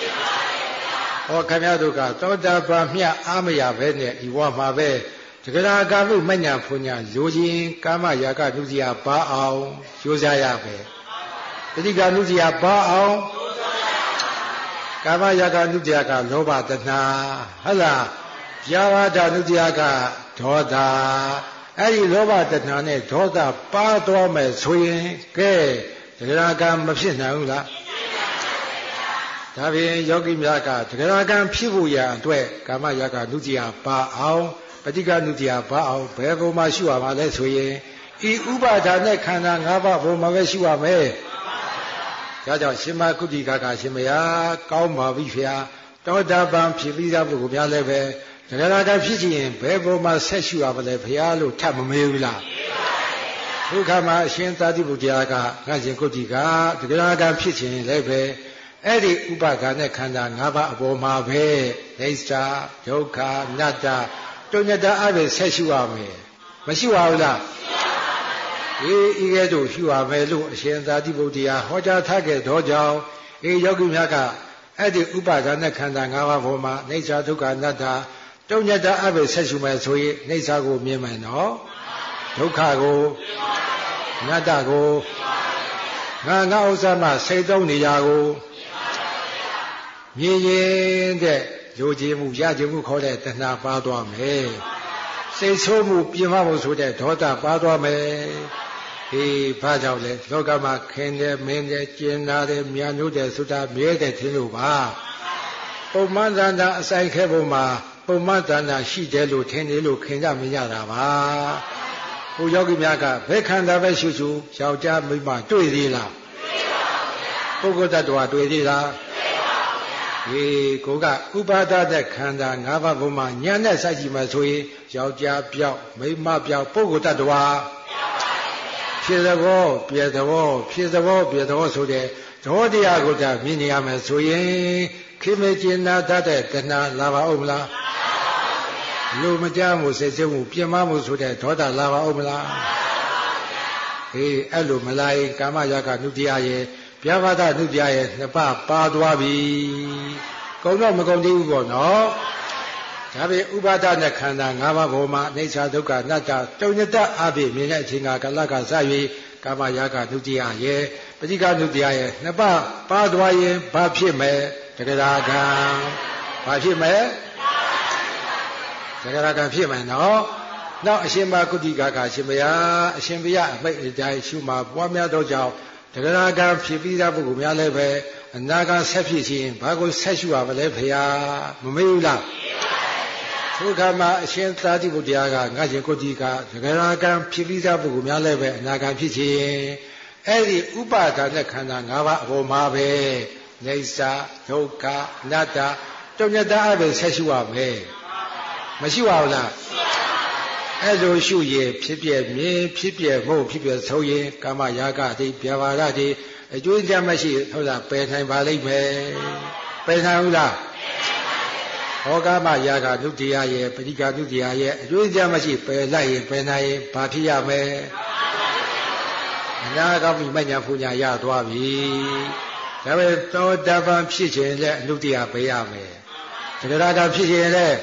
O Kanaduka, Todabamia, Amia, Vene, Iwamabe, Jagagavu, Mania, Punya, Yujin, Kama Yaga, Nuzia, Bao, Yuzayabe. Diga Nuzia, Bao. Kama Yaga Nudiaka, Loba Dana, Hala, Yavada Nudiaka, Toda, Adi Loba Dana, Toda, Padome, Swing, Gay, the Garagan Machina, Tavi Yogi Yaka, the Garagan Pibuya, Dwe, Kama Yaga Nudia, Bao, Patiga Nudia, Bao, Bego Mashua, Maleswe, E Uba Dane Kana, Nava, Maveshua Me. Jaja Shima Kudi Gaga Shimaya, Kauma Vifia, Dodabam Piliza Bugumia Leve, the Garaga Fiji, Bebo Maseshu of the Pialo Tamamula. Ukama Shenta Dibudiaga, Nazin Kudiga, the Garaga Fiji Leve, Eddie Ubaga Nekanda, Nava Boma Ve, Nesta, Joka, Nata, Tonada Abe Seshuame, Mashuaula. Edo, you are Melu, Shenda Dibudia, Hoja Target, Dojao, Yogi Maka, Eddie Ubaga Nekanda, Nava Voma, Nesa Tuka Nata, Tonada Abe Seshume, Nesa go Mimeno, Tokago, Nadago, Nana Osama, Sedo Niago, Yin de Yojimu Yajimu Kode, Tana Badwa Me, Say so move Pimamu to the Tota Badwa Me. He Pajale, Logama, Kende, Mende, Jenade, Mianude, Suda, Miede, Tiluba. Pomandana, Sankebuma, Pomandana, Shidelu, Tenilu, Kenda Miyanava. Uyogi Miaka, Vekanda Veshu, Xiaoja Mima, Duidila. Pogodadua, Duidila. He Goga, Ubada, the Kanda, Nava Buma, Yana Sajima Sui, Xiaoja Piao, Mima Piao, Pogodadua. Piedavo, Piedavo, Piedavo, Piedavo, so the Todia Goda, Miniam, so ye, ခေမေကျင်နာတတ်တဲ့တဏှာလာပါဦးမလားလူမကြမှုစိတ်ဆင်းမှုပြင်းမမှုဆိုတဲ့ဒေါသလာပါဦးမလားအေးအဲ့လိုမလာရင်ကာမရာဂနုတ္တိယရဲ့ဗျာပါဒနုတ္တိယရဲ့နှစ်ပါးပါသွားပြီကုံတော့မကုံသေးဘူးပေါ့နော်ဒါပေဥပါဒနဲ့ခန္ဓာ၅ပါးပေါ်မှာအိဋ္ဌာဒုက္ခအနတ္တတုံညတအဖြစ်မြင်တဲ့အချိန်ကလကစ၍ကာမရာဂနုတ္တိယရဲ့ပဋိက္ခနုတ္တိယရဲ့နှစ်ပါးပါသွားရင်ဘာဖြစ်မယ်တဂရကံဘာဖြစ်မယ်တဂရကံဖြစ်မယ်နော်နောက်အရှင်မကုတိကာကအရှင်ဘုရားအရှင်ဘုရားအမိတ်အတိုင်းရှုမှာပွားများသောကြောင့်တဂရကံဖြစ်ပြီးသားပုဂ္ဂိုလ်များလည်းပဲအနာဂတ်ဆက်ဖြစ်ခြင်းဘာကိုဆက်ရှုရမလဲဖေဟာမမေ့ဘူးလားသုခမှာအရှင်သာတိဘုရားကငါရှင်ကုတိကတဂရကံဖြစ်ပြီးသားပုဂ္ဂိုလ်များလည်းပဲအနာဂတ်ဖြစ်ခြင်းအဲ့ဒီဥပါဒနဲ့ခန္ဓာ၅ပါးအပေါ်မှာပဲနေစာဒုက္ခအနတ္တတုံညတအပဲဆက်ရှုရမယ်မရှိပါဘူးလားအဲ့လိုရှုရင်ဖြစ်ပြမြင်ဖြစ်ပြမဟုတ်ဖြစ်ပြဆုံးရင်ကာမရာဂတိဗျာပါဒတိအကျိုးကြမရှိဟုတ်လားပယ်နိုင်ပါလိမ့်မယ်ပယ်နိုင်ဘူးလားဟောကာမရာဂနုတ္တိယရဲ့ပဋိက္ခနုတ္တိယရဲ့အကျိုးကြမရှိပယ်လိုက်ရင်ပယ်နိုင်ရင်ဘာဖြစ်ရမလဲအနာဂတ်မညာပူညာရသွားပြီဒါပေမဲ့သောတာပန်ဖြစ်ခြင်းလည်းအနုတ္တိယပယ်ရမယ်သဂရကဖြစ်ခြင်းလည်း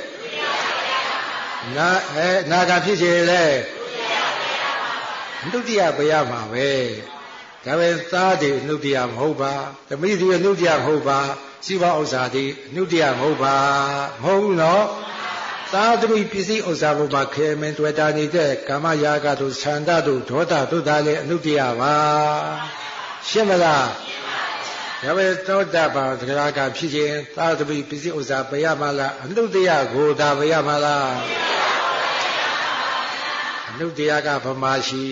နာဂဖြစ်ခြင်းလည်းအနုတ္တိယပယ်ရမှာပဲဒါပေမဲ့သားတွေအနုတ္တိယမဟုတ်ပါသမီးတွေအနုတ္တိယမဟုတ်ပါစီးပွားဥစ္စာတွေအနုတ္တိယမဟုတ်ပါမဟုတ်ဘူးနော်သာသမီပစ္စည်းဥစ္စာဘုရားခေမင်းတွေ့တာနေတဲ့ကာမရာဂတို့သန္တာတို့ဒေါသတို့ဒါလည်းအနုတ္တိယပါရှင်းမလားရှင်းပါပြီဒါပဲသောတာပန်သဂရကဖြစ်ခြင်းသာသမီပစ္စည်းဥစ္စာပယ်ရမလားအနုတ္တိယကိုသာပယ်ရမလားအနုတ္တိယကဗမာရှိ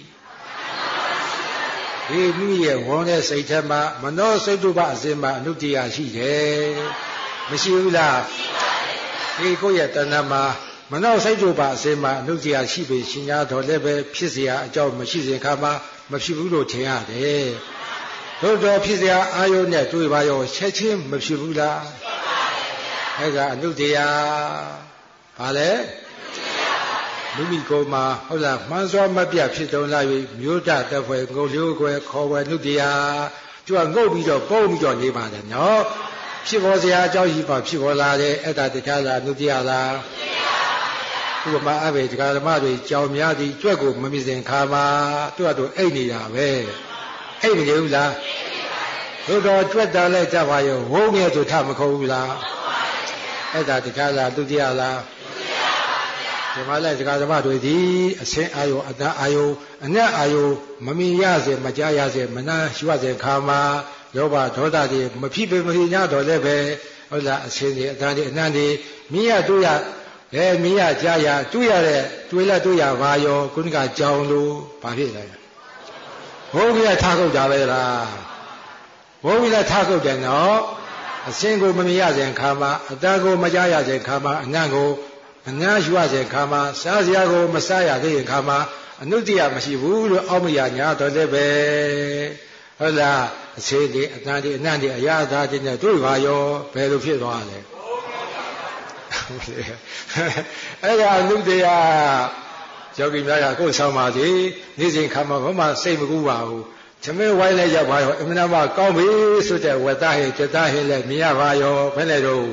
ဒီမိရဲ့ဝန်းတဲ့စိတ်ထဲမှာမနောစိတ်တုပအစဉ်မှာအနုတ္တိယရှိတယ်မရှိဘူးလားဒီကိုယ့်ရဲ့တဏ္ဍမှာမနောစိတ်တုပအစဉ်မှာအနုတ္တိယရှိပေရှင်ညာတော်လည်းပဲဖြစ်เสียအကြောင်းမရှိစဉ်ခါမှာမဖြစ်ဘူးလို့ထင်ရတယ်တို့တော်ဖြစ်เสียအာယုနဲ့တွေ့ပါရောချက်ချင်းမဖြစ်ဘူးလားအဲ့ဒါအနုတ္တိယဘာလဲမိမိကိုယ်မှာဟုတ်လားမှန်စွာမပြတ်ဖြစ်တော်လာ၍မြို့တတဖွဲငုံလျိုးခွဲခေါ်ဝဲနုတ္တိယသူကငုတ်ပြီးတော့ပုံပြီးတော့နေပါတယ်နော်ဖြစ်ပေါ်စရာအကြောင်းရှိပါဖြစ်ပေါ်လာတယ်အဲ့ဒါတရားလားနုတ္တိယလားဥပမာအဘယ်တရားဓမ္မတွေကြောင်များသည်ကြွက်ကိုမမြင်စဉ်ခါမှာသူကသူအိတ်နေတာပဲအိတ်မနေဘူးလားသို့တော်ကြွက်တာလဲကြပါရောဝုန်းငယ်ဆိုထမခုံဘူးလားအဲ့ဒါတရားလားနုတ္တိယလားဒီမှာလဲတရားဓမ္မတွေဒီအစင်းအာယုအတအာယုအနတ်အာယုမမြင်ရစေမကြားရစေမနာရှိရစေခါမှာလောဘဒေါသတွေမဖြစ်ပေမဖြစ်냐တော့လည်းပဲဟုတ်လားအစင်းတွေအတန်တွေအနတ်တွေမြင်ရတွေ့ရမြင်ရကြားရတွေ့ရတဲ့တွေ့လက်တွေ့ရပါရောခုနကကြောင်လို့ဘာဖြစ်လဲဘုန်းကြီးကထားခုတ်တာပဲလားဘုန်းကြီးကထားခုတ်တယ်နော်အစင်းကိုမမြင်ရစေခါမှာအတန်ကိုမကြားရစေခါမှာအနတ်ကိုအနာယူရတဲ့ခါမှာစားစရာကိုမစားရသေးတဲ့ခါမှာအနုတ္တိယမရှိဘူးလို့အောက်မရညာတော့လည်းပဲဟုတ်လားအစေတွေအတန်တွေအနတ်တွေအရာသားတွေနဲ့တွေ့ပါရောဘယ်လိုဖြစ်သွားလဲအဲ့ဒါအနုတ္တိယယောဂီများကကိုယ်ဆောင်ပါစေနေ့စဉ်ခါမှာဘာမှစိတ်မကူပါဘူးသမင်းဝိုင်းလိုက်ရောက်ပါရောအမှန်တမ်းကောင်းပြီဆိုတဲ့ဝတ္တဟိจิตဟိလည်းမြင်ရပါရောဘယ်နဲ့တော့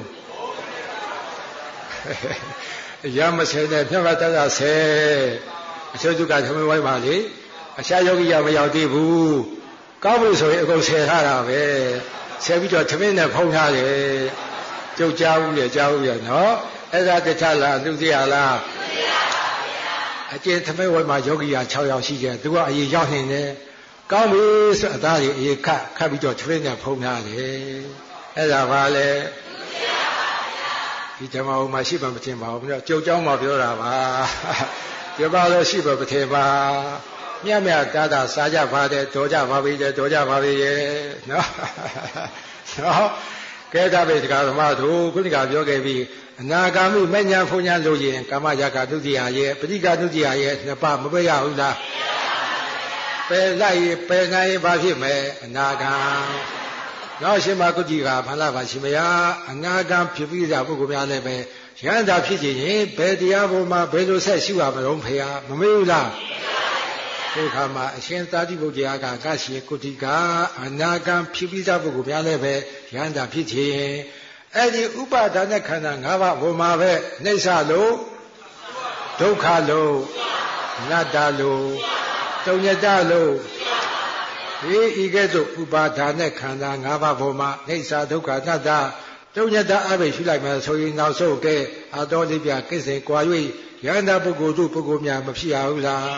ရမဆဲနဲ့ပြတ်တတ်ဆဲအချို့သူကသမင်းဝိုင်းပါလေအရှားယောဂီရမရောက်သေးဘူးကောင်းပြီဆိုရင်အကုန်ဆဲထားတာပဲဆဲပြီးတော့သမင်းနဲ့ဖုံးထားတယ်ကြုတ်ကြားဦးရကြားဦးရနော်အဲ့ဒါတခြားလားသူသိရလားအကျဉ်းသမင်းဝိုင်းမှာယောဂီရ6ယောက်ရှိတယ်သူကအရင်ရောက်နေတယ်ကောင်းပြီဆိုအသားကြီးအရင်ခတ်ပြီးတော့သမင်းနဲ့ဖုံးထားတယ်အဲ့ဒါပါလေဒီဓမ္မဟိုမှာရှိပါမထင်ပါဘူးပြောကြုတ်ကြောင်းမှာပြောတာပါဒီပါလို့ရှိပါမထင်ပါမြတ်မြတ်တာတာစားကြပါတယ်တော်ကြပါပြီတော်ကြပါပြီနော်ကဲဒါပဲတရားဓမ္မတို့ခုနကပြောခဲ့ပြီးအနာဂါမိမဉ္ဇဉ်ဖုန်ညာလို့ရင်ကာမရာဂဒုတိယရဲ့ပဋိက္ခဒုတိယရဲ့နှစ်ပါးမပယ်ရဘူးလားပယ်လိုက်ပယ်နိုင်ဘာဖြစ်မယ်အနာဂါနောက်ရှင်မကုတိကဖလာပါရှင်မယားအနာဂံဖြစ်ပြီးသားပုဂ္ဂိုလ်များလည်းပဲရဟန္တာဖြစ်ခြင်းရင်ဘယ်တရားပေါ်မှာဘယ်လိုဆက်ရှိရမလို့ဖေဟာမမေ့ဘူးလားဒီခါမှာအရှင်သာတိဗုဒ္ဓရာကကရှိကုတိကအနာဂံဖြစ်ပြီးသားပုဂ္ဂိုလ်များလည်းပဲရဟန္တာဖြစ်ခြင်းအဲ့ဒီဥပါဒณะခန္ဓာ၅ပါးပေါ်မှာပဲနှိစ္စလို့ဒုက္ခလို့အနတ္တလို့တုံညတလို့ဤကဲ့သို့ဥပါဒณะခန္ဓာ၅ပါးပေါ်မှာနှိစ္စဒုက္ခအနတ္တတုံညတအဘိရှုလိုက်မယ်ဆိုရင်နောက်ဆုံးကဲအတော်လေးပြကိစ္စကွာ၍ယန္တာပုဂ္ဂိုလ်တို့ပုဂ္ဂိုလ်များမဖြစ်ရဘူးလား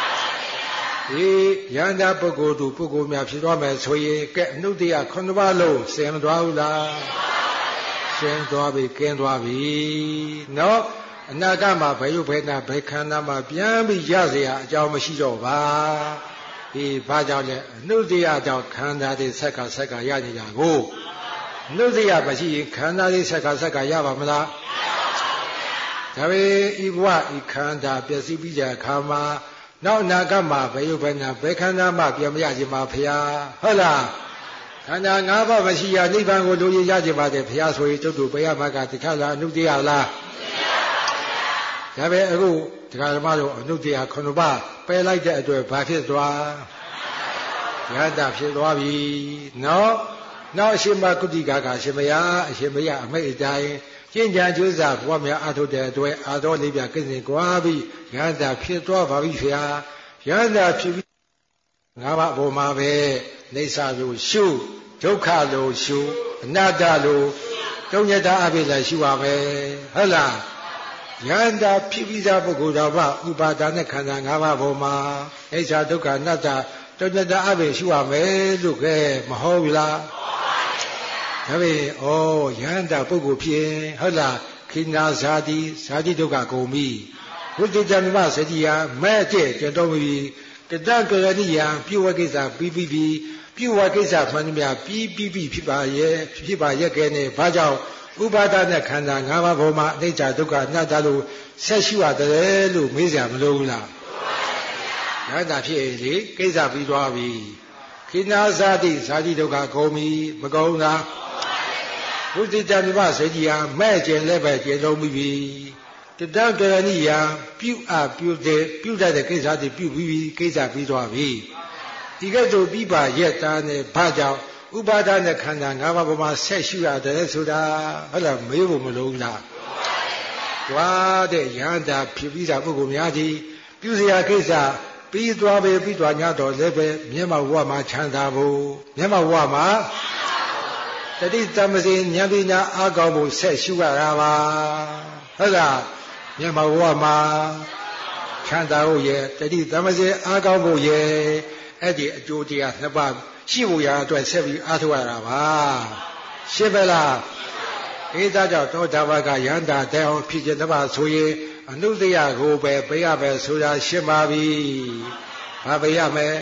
ယန္တာပုဂ္ဂိုလ်တို့ပုဂ္ဂိုလ်များဖြစ်သွားမယ်ဆိုရင်ကဲအနုတ္တယ9ပါးလုံးဆင်မသွားဘူးလားဆင်သွားပြီကင်းသွားပြီနော်အနာဂတ်မှာဘယ်ရုပ်ဘယ်နာဘယ်ခန္ဓာမှာပြန်ပြီးရเสียအကြောင်းမရှိတော့ပါဘာကြောင့်လဲအနုတ္တယကြောင့်ခန္ဓာတွေဆက်ကရနေကြကိုအနုတ္တယမရှိရင်ခန္ဓာတွေဆက်ကရပါမလားဒါပေဤဘဝဤခန္ဓာပျက်စီးပြီးကြခါမှာနောက်အနာဂတ်မှာဘယ်ရုပ်ဘယ်နာဘယ်ခန္ဓာမှပြန်မရခြင်းပါဖရာဟုတ်လားခန္ဓာ၅ပါးမရှိရနိဗ္ဗာန်ကိုလိုရရခြင်းပါတယ်ဖရာဆိုရင်ကျုပ်တို့ဘယ်ရမှာကတခြားလားအနုတ္တယလားဒါပဲအခုတရားဓမ္မတို့အနုတ္တယ9ပါးပယ်လိုက်တဲ့အတွက်ဘာဖြစ်သွားယဟတာဖြစ်သွားပြီနော်နောက်အရှင်မကုတိကအရှင်မယားအရှင်မယားအမိတ်အတိုင်းကျင့်ကြံကြိုးစားဘဝများအထုတ်တဲ့အတွက်အာတော်လေးပြကိစ္စကွာပြီးယဟတာဖြစ်သွားပါပြီဖေဟာယဟတာဖြစ်ပြီး၅ပါးအပေါ်မှာပဲနေစာလို့ရှုဒုက္ခလို့ရှုအနတ္တလို့တုံညတအဘိလည်းရှုပါမယ်ဟုတ်လားယန္တာဖြစ်ပြီးသားပုဂ္ဂိုလ်တော်ဘာဥပါဒณะခန္ဓာ၅ပါးပေါ်မှာအိဋ္ဌာဒုက္ခအနတ္တတုံညတအဘိရှုရမယ်လို့ကဲမဟုတ်ဘူးလားဒါပေယန္တာပုဂ္ဂိုလ်ဖြစ်ဟုတ်လားခိနာဇာတိဒုက္ခကုန်ပြီဝိတ္တမစတိယမဲ့တဲ့ကြတော်ပြီတတကရဏိယပြုဝကိစ္စပြီးပြုဝကိစ္စမှန်သမျှပြီးဖြစ်ပါရဲ့ကဲနဲ့ဘာကြောင့်ဥပါဒณะခန္ဓာ၅ပါးပေါ်မှာအနိစ္စဒုက္ခအနတ္တလို့ဆက်ရှိရတယ်လို့မေးကြမလို့ဘူးလားမှန်ပါဗျာဒါဖြစ်လေကိစ္စပြီးသွားပြီခိနာဇာတိဒုက္ခကုန်ပြီမကုန်လားဘုဒ္ဓတန်မြတ်စေကြီးဟာမဲ့ကျင်လည်းပဲကျင်လုံးပြီတတကရဏိယပြုတတ်တဲ့ကိစ္စတွေပြုပြီးကိစ္စပြီးသွားပြီဒီကဲ့သို့ပြီးပါရဲ့တာနဲ့ဘာကြောင့်ဥပါဒณะခန္ဓာ၅ပါးပေါ်မှာဆက်ရှိရတယ်ဆိုတာဟုတ်လားမေးဖို့မလိုဘူးလားတွားတဲ့ယန္တာဖြစ်ပြီးသားပုဂ္ဂိုလ်များသည်ပြုစရာကိစ္စပြီးသွားညတော့လည်းပဲမျက်မှောက်ဘဝမှာချမ်းသာဖို့မျက်မှောက်ဘဝမှာတတိတမစေဉာဏ်ပညာအားကောင်းဖို့ဆက်ရှိရတာပါဟုတ်လားမျက်မှောက်ဘဝမှာချမ်းသာဖို့ရဲ့တတိတမစေအားကောင်းဖို့ရဲ့အဲ့ဒီအကျိုးတရားနှစ်ပါးရှိဖို့ရာအတွက်ဆက်ပြီးအားထုတ်ရတာပါရှင်းပါလားအေးဒါကြောင့်သောတာပန်ကယန္တာတဲ့အောင်ဖြစ်ခြင်းတပါဆိုရင်အနုတ္တယကိုပဲပေးရမယ်ဆိုတာရှင်းပါပြီဘာပေးရမယ်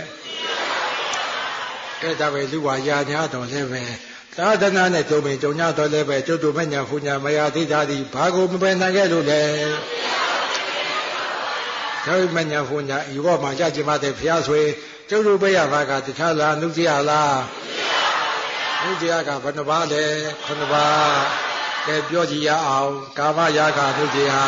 အဲ့ဒါပဲလူဝါယာညာတော်လည်းပဲသာသနာနဲ့ကြုံပင်ကြုံညတော်လည်းပဲကျွတ်တူမညာဖူညာမယာသိတာသည်ဘာကိုမပယ်နိုင်ခဲ့လို့လဲကျောင်းမညာဖူညာဤဘောမှာကြကြမတဲ့ဘုရားဆိုရင်ကျုပ်တို့ပေးရပါကတခြားလားနုစရလားနုစရကဘယ်နှပါလဲ9ပါးကဲပြောကြည့်ရအောင်ကာမရာဂနုစရ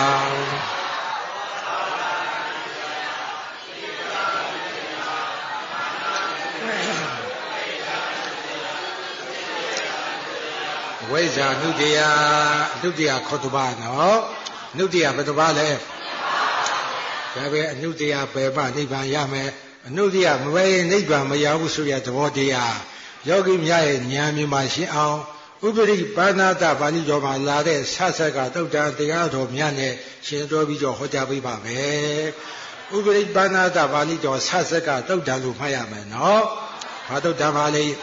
ဝိဇ္ဇာနုတယ9ပါးနော်နုတယဘယ်နှပါလဲဒါပဲအနုတယပယ်ပနိဗ္ဗာန်ရမယ်အနုတ္တိယမပဲနိဗ္ဗာန်မရဘူးဆိုရသဘောတရားယောဂီများရဲ့ဉာဏ်မြင်မှရှင်းအောင်ဥပရိပါဏာတပါဠိတော်မှာလာတဲ့ဆဆက်ကတုတ်တန်တရားတော်များနဲ့ရှင်းတော်ပြီးတော့ဟောကြားပေးပါမယ်ဥပရိပါဏာတပါဠိတော်ဆဆက်ကတုတ်တန်လို့မှတ်ရမယ်နော်ဘာတုတ်တန်ပါလဲ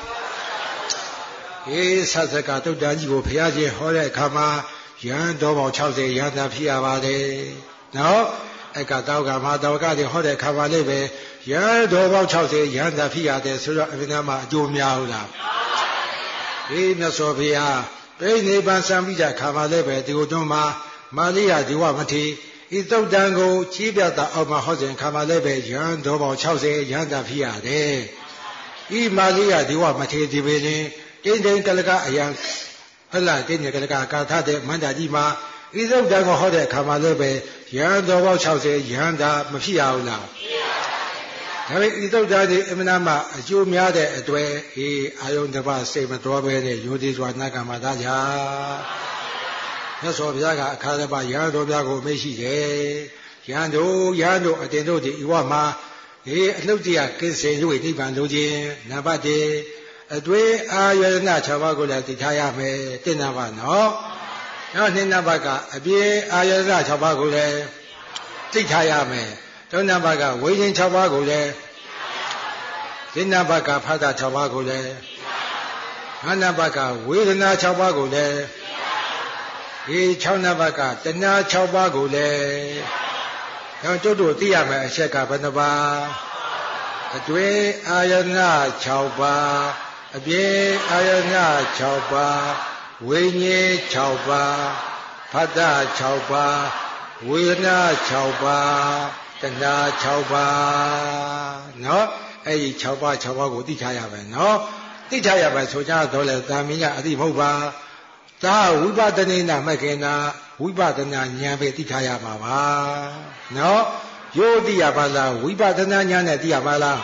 ဆဆက်ကတုတ်တန်ကြီးကိုဘုရားရှင်ဟောတဲ့အခါမှာယံတော်ပေါင်း60ယန္တာဖြစ်ရပါတယ်နော်အကတောကမှာတောကတွေဟောတဲ့အခါမှာလည်းပဲရတော်ပေါင်း60ရဟန္တာဖြစ်ရတယ်ဆိုတော့အရင်ကမှအကျိုးများဟုတ်လားဒီမြတ်စွာဘုရားပြိဋိဘံစံပြီးကြခါမှလည်းပဲဒီကိုတွန်းမှာမာလိယဒီဝမထေဤသုတ်တံကိုကြီးပြတာအောက်မှာဟောစဉ်ခါမှလည်းပဲရဟန်းတော်ပေါင်း60ရဟန္တာဖြစ်ရတယ်ဤမာလိယဒီဝမထေဒီပေလင်တင်းတင်းကလကအယံဟလာတင်းတင်းကလကကာထတဲ့မန္တကြီးမှာဣသုတ်တံကိုဟောတဲ့အခါမှာလည်းပဲယဟန်တော်ပေါင်း60ယဟန်တာမဖြစ်ရဘူးလားဒါပေမဲ့ဣသုတ်တံဒီအမနာမှာအကျိုးများတဲ့အတွေ့အာယုန်တစ်ပါးစိတ်မတော်ပဲနဲ့ယောဒီစွာနတ်ကမှာသားကြမြတ်စွာဘုရားကအခါတစ်ပါးယဟန်တော်များကိုမေ့ရှိတယ်ယဟန်တို့အတင်တို့ဒီဤဝမှာအနှုတ်တရားကင်းစင်၍နိဗ္ဗာန်လိုခြင်းနံပါတ်1အတွေ့အာယရဏ6ပါးကိုလည်းသိထားရမယ်တင်နံပါတ်နော်နောက်2နံပါတ်ကအပြည့်အာယရဏ6ပါးကိုလည်းသိထားရမယ်3နံပါတ်ကဝိညာဉ်6ပါးကိုလည်း4နံပါတ်ကဖတ်တာ6ပါးကိုလည်း5နံပါတ်ကဝေဒနာ6ပါးကိုလည်း6နံပါတ်ကတဏှာ6ပါးကိုလည်းနောက်တို့သိရမယ်အချက်ကဘယ်နှပါအတွေ့အာယနာ6ပါးအပြည့်အာယနာ6ပါးဝိညာဉ်6ပါးဖတ်တာ6ပါးဝေဒနာ6ပါးတဏှာ6ပါးနော်အဲ့ဒီ6ပါး6ပါးကိုသိထားရမယ်နော်သိထားရမယ်ဆိုကြတော့လေသာမင်းကအသိမဟုတ်ပါဒါဝိပဿနာနာမခင်နာဝိပဿနာဉာဏ်ပဲသိထားရမှာပါနော်ရိုးသိရပါလားဝိပဿနာဉာဏ်နဲ့သိရပါလား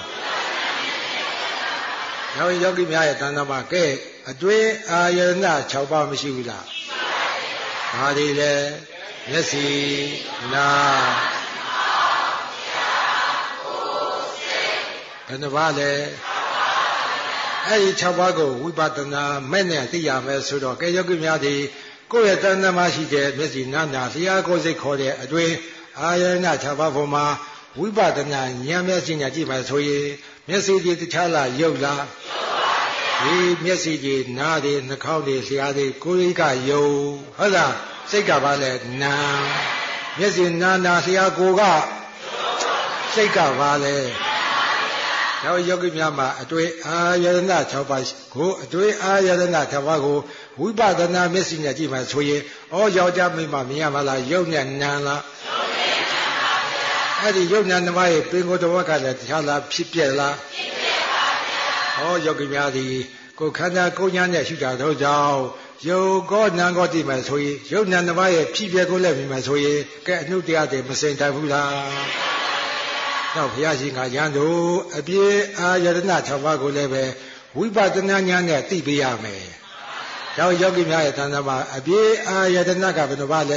နောက်ယောဂီများရဲ့တဏ္ဍာမှာကဲအတွေ့အာယနာ6ပါးမရှိဘူးလားဘာတွေလဲမျက်စိနာဘယ်နှပါလဲအဲ့ဒီ6ပါးကိုဝိပဿနာမဲ့နဲ့သိရမယ်ဆိုတော့ကဲယောဂီများဒီကိုယ့်ရဲ့တဏ္ဍာမှာရှိတဲ့မျက်စိနာနာလျှာကိုယ်စိတ်ခေါ်တဲ့အတွေ့အာယနာ6ပါးပေါ်မှာဝိပဿနာဉာဏ်မျက်စိညာကြည့်မယ်ဆိုရင်မျက်စိကြီးတခြားလားရုပ်လားဒီမျက်စိကြီးနားတွေနှာခေါင်းတွေလျှာတွေကိုယ်ကယုံဟုတ်လားစိတ်ကပါလဲနာမျက်စိနာနာလျှာကိုယ်ကစိတ်ကပါလဲနောက်ယောဂီများမှာအတွေ့အာယတနာ6ပါးကိုအတွေ့အာယတနာ6ပါးကိုဝိပဿနာမျက်စိနဲ့ကြည့်မှဆိုရင်ဩယောက်ျားမိန်းမမြင်ရမလားရုပ်နဲ့နာလားအဲ့ဒီရုပ်နာနှစ်ပါးရဲ့ပင်ကိုယ်တော်ကလည်းတရားလားဖြစ်ပြက်လားဖြစ်ပြက်ပါဗျာဩယောဂီများဒီကိုခန္ဓာကိုယ်ညာနဲ့ရှိတာတော့ကြောင့်ရုပ်ကောနာကောသိမှဆိုရင်ရုပ်နာနှစ်ပါးရဲ့ဖြစ်ပြက်ကိုလည်းမြင်မှဆိုရင်ကဲအနှုတ်တရားတွေမစင်တတ်ဘူးလားနောက်ဘုရားရှင်ကယံတို့အပြည့်အာယတနာ6ပါးကိုလည်းပဲဝိပဿနာဉာဏ်နဲ့သိပေးရမယ်။နောက်ယောဂီများရဲ့တဏ္ဍာမှာအပြည့်အာယတနာကဘယ်နှပါလဲ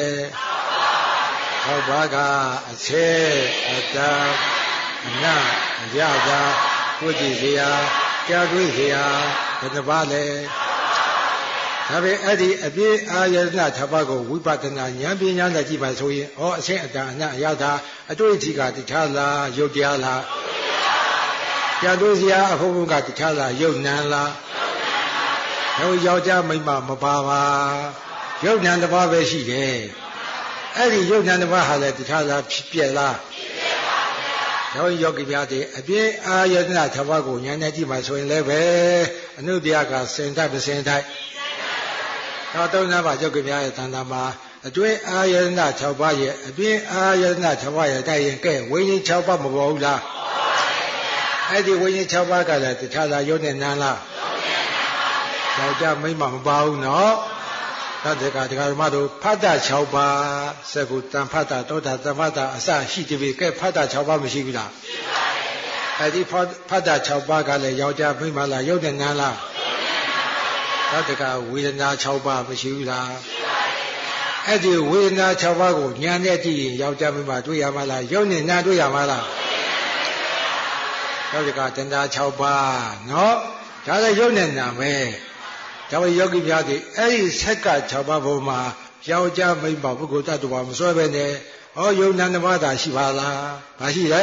6ပါးကအချဲအတံအနအရတာဝိจิเสียကြာတွေးเสียဘယ်နှပါလဲဒါပေအဲ့ဒီအပြည့်အာယတနာ6ပါးကိုဝိပဿနာဉာဏ်ပညာနဲ့ကြည့်ပါဆိုရင်ဩအချင်းအတန်အနအရသာအတွေ့အထိကတခြားလားယုတ်တရားလားကြာတွေးเสียအဖို့ကတခြားလားယုတ်နံလားတို့ယောက်ျားမိန်းမမပါပါယုတ်နံတစ်ပါးပဲရှိတယ်အဲ့ဒီယုတ်နံတစ်ပါးဟာလည်းတခြားလားဖြစ်ပြက်လားဖြစ်ပြက်ပါဗျာတို့ယောဂီများတဲ့အပြည့်အာယတနာ6ပါးကိုဉာဏ်နဲ့ကြည့်ပါဆိုရင်လည်းပဲအနုတရားကစင်တတ်မစင်တတ်နောက်သုံးနာပါယောဂီများရဲ့တဏ္ဍာမှာအတွေ့အာယတနာ6ပါးရဲ့အပြည့်အာယတနာ6ပါးရဲ့တိုက်ရင်ကဲဝိညာဉ်6ပါးမပေါ်ဘူးလားအဲ့ဒီဝိညာဉ်6ပါးကလည်းတခြားလားယုတ်နဲ့နာလားယောက်ျားမိန်းမမပါဘူးနော်သတ္တကဒကာဓမ္မတို့ဖတ်တာ6ပါးစက္ကုတံဖတ်တာတောတာတဖတ်တာအစရှိတပြီကဲဖတ်တာ6ပါးမရှိဘူးလားရှိပါတယ်ဗျာအဲ့ဒီဖတ်တာ6ပါးကလည်းယောက်ျားမိန်းမလားယုတ်နဲ့နာလားသတ္တကဝေဒနာ6ပါးမရှိဘူးလားရှိပါတယ်ဗျာအဲ့ဒီဝေဒနာ6ပါးကိုဉာဏ်နဲ့ကြည့်ရင်ယောက်ျားမိန်းမတွေ့ရမှာလားယုတ်နဲ့နာတွေ့ရမှာလားသတ္တကတဏှာ6ပါးနော်ဒါလည်းယုတ်နဲ့နာပဲဒါပေမဲ့ယောဂီများတွေအဲ့ဒီဆက်က6ပါးပေါ်မှာယောက်ျားမိန်းမပုဂ္ဂိုလ်တ attva မစွဲပဲနဲ့ဩယုံနာ2ပါးသာရှိပါလားမရှိလဲ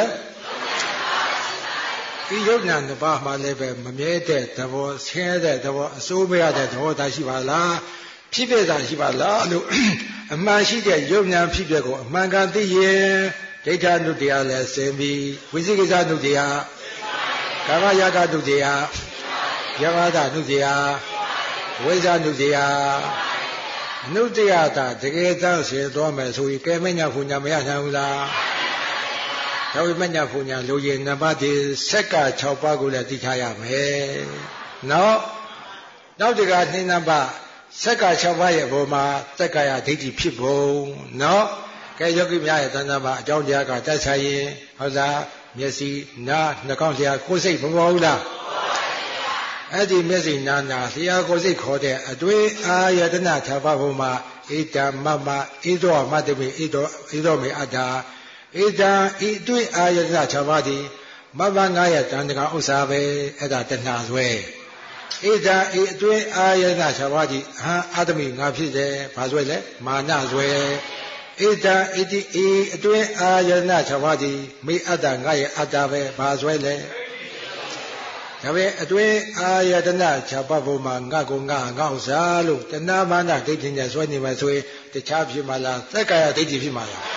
ဒီယုံနာ2ပါးမှာလည်းပဲမမြဲတဲ့သဘောဆင်းရဲတဲ့သဘောအစိုးမရတဲ့သဘောသာရှိပါလားဖြစ်ဖြစ်သာရှိပါလားလို့အမှန်ရှိတဲ့ယုံနာဖြစ်ဖြစ်ကိုအမှန်ကန်သိရင်ဒိဋ္ဌာနုတရားလည်းဆင်ပြီးဝိသိကိစ္စနုတရားကာမရာဂနုတရားယမတာနုတရားဝိဇ္ဇာနုတရားအနုတရားတာတကယ်တမ်းရှင်းသွားမယ်ဆိုရင်ကဲမညာဖူညာမရနိုင်ဘူးလားဒါဝိမညာဖူညာလိုရင်နံပါတ်ဒီဆက်က6ပါးကိုလည်းသိထားရမယ်နော်နောက်တကနှင်းနံပါတ်စက္က6ပါးရဲ့ဘောမှာသက္ကာယဒိဋ္ဌိဖြစ်ပုံနော်ကဲယောဂီများရဲ့တဏ္ဍာမှာအကြောင်းတရားကတိုက်ဆိုင်ရင်ဟုတ်လားမျက်စိနားနှာခေါင်းလျှာကိုယ်စိတ်မပေါ်ဘူးလားအဲ့ဒီမျက်စိနားနာလျှာကိုယ်စိတ်ခေါ်တဲ့အတွေ့အာယတနာ6ပါးဘောမှာဣဒံမမဣသောမတမိဣသောမေအတ္တာဣဒံဤတွေ့အာယတနာ6ပါးသည်မမ9ရဲ့တန်တကာဥစ္စာပဲအဲ့ဒါတဏှာဆွဲဣဒံဤအတွင်းအာယတ6ပါးသည်ဟံအတ္တမိငါဖြစ်တယ်ဘာဆွဲလဲမာနဆွဲဣဒံဣတိဤအတွင်းအာယတ6ပါးသည်မေအတ္တငါရဲ့အတ္တပဲဘာဆွဲလဲဒါပဲအတွင်းအာယတ6ပါးပေါ်မှာငါကိုငါဥစ္စာလို့တဏှာမာနဒိဋ္ဌိနဲ့ဆွဲနေမှဆိုရင်တခြားဖြစ်မှလားသက္ကာယဒိဋ္ဌိဖြစ်မှလား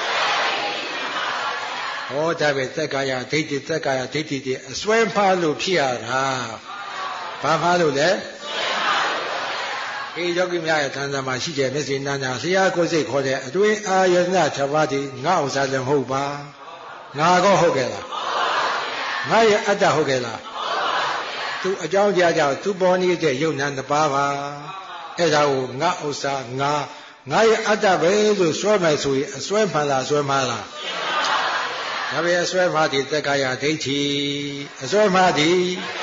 ဟောဒါပဲသက္ကာယဒိဋ္ဌိသက္ကာယဒိဋ္ဌိတွေအစွဲမှားလို့ဖြစ်ရတာဘာမှားလို့လဲအေးယောဂီများရဲ့သံသမှာရှိတဲ့မျက်စိနာနာလျှာကိုယ်စိတ်ခေါ်တဲ့အတွင်းအာယတနာ6ပါးဒီငါဥစ္စာလည်းမဟုတ်ပါငါကောဟုတ်ကဲ့လားငါရဲ့အတ္တဟုတ်ကဲ့လားသူအကြောင်းကြားကြောင့်သူပေါ်နေတဲ့ယုံနာ2ပါးပါအဲ့ဒါကိုငါဥစ္စာငါရဲ့အတ္တပဲလို့စွဲမယ်ဆိုရင်အစွဲမှန်လားစွဲမှားလားဒါပဲအစွဲမှားဒီသက္ကာယဒိဋ္ဌိအစွဲမှားဒီ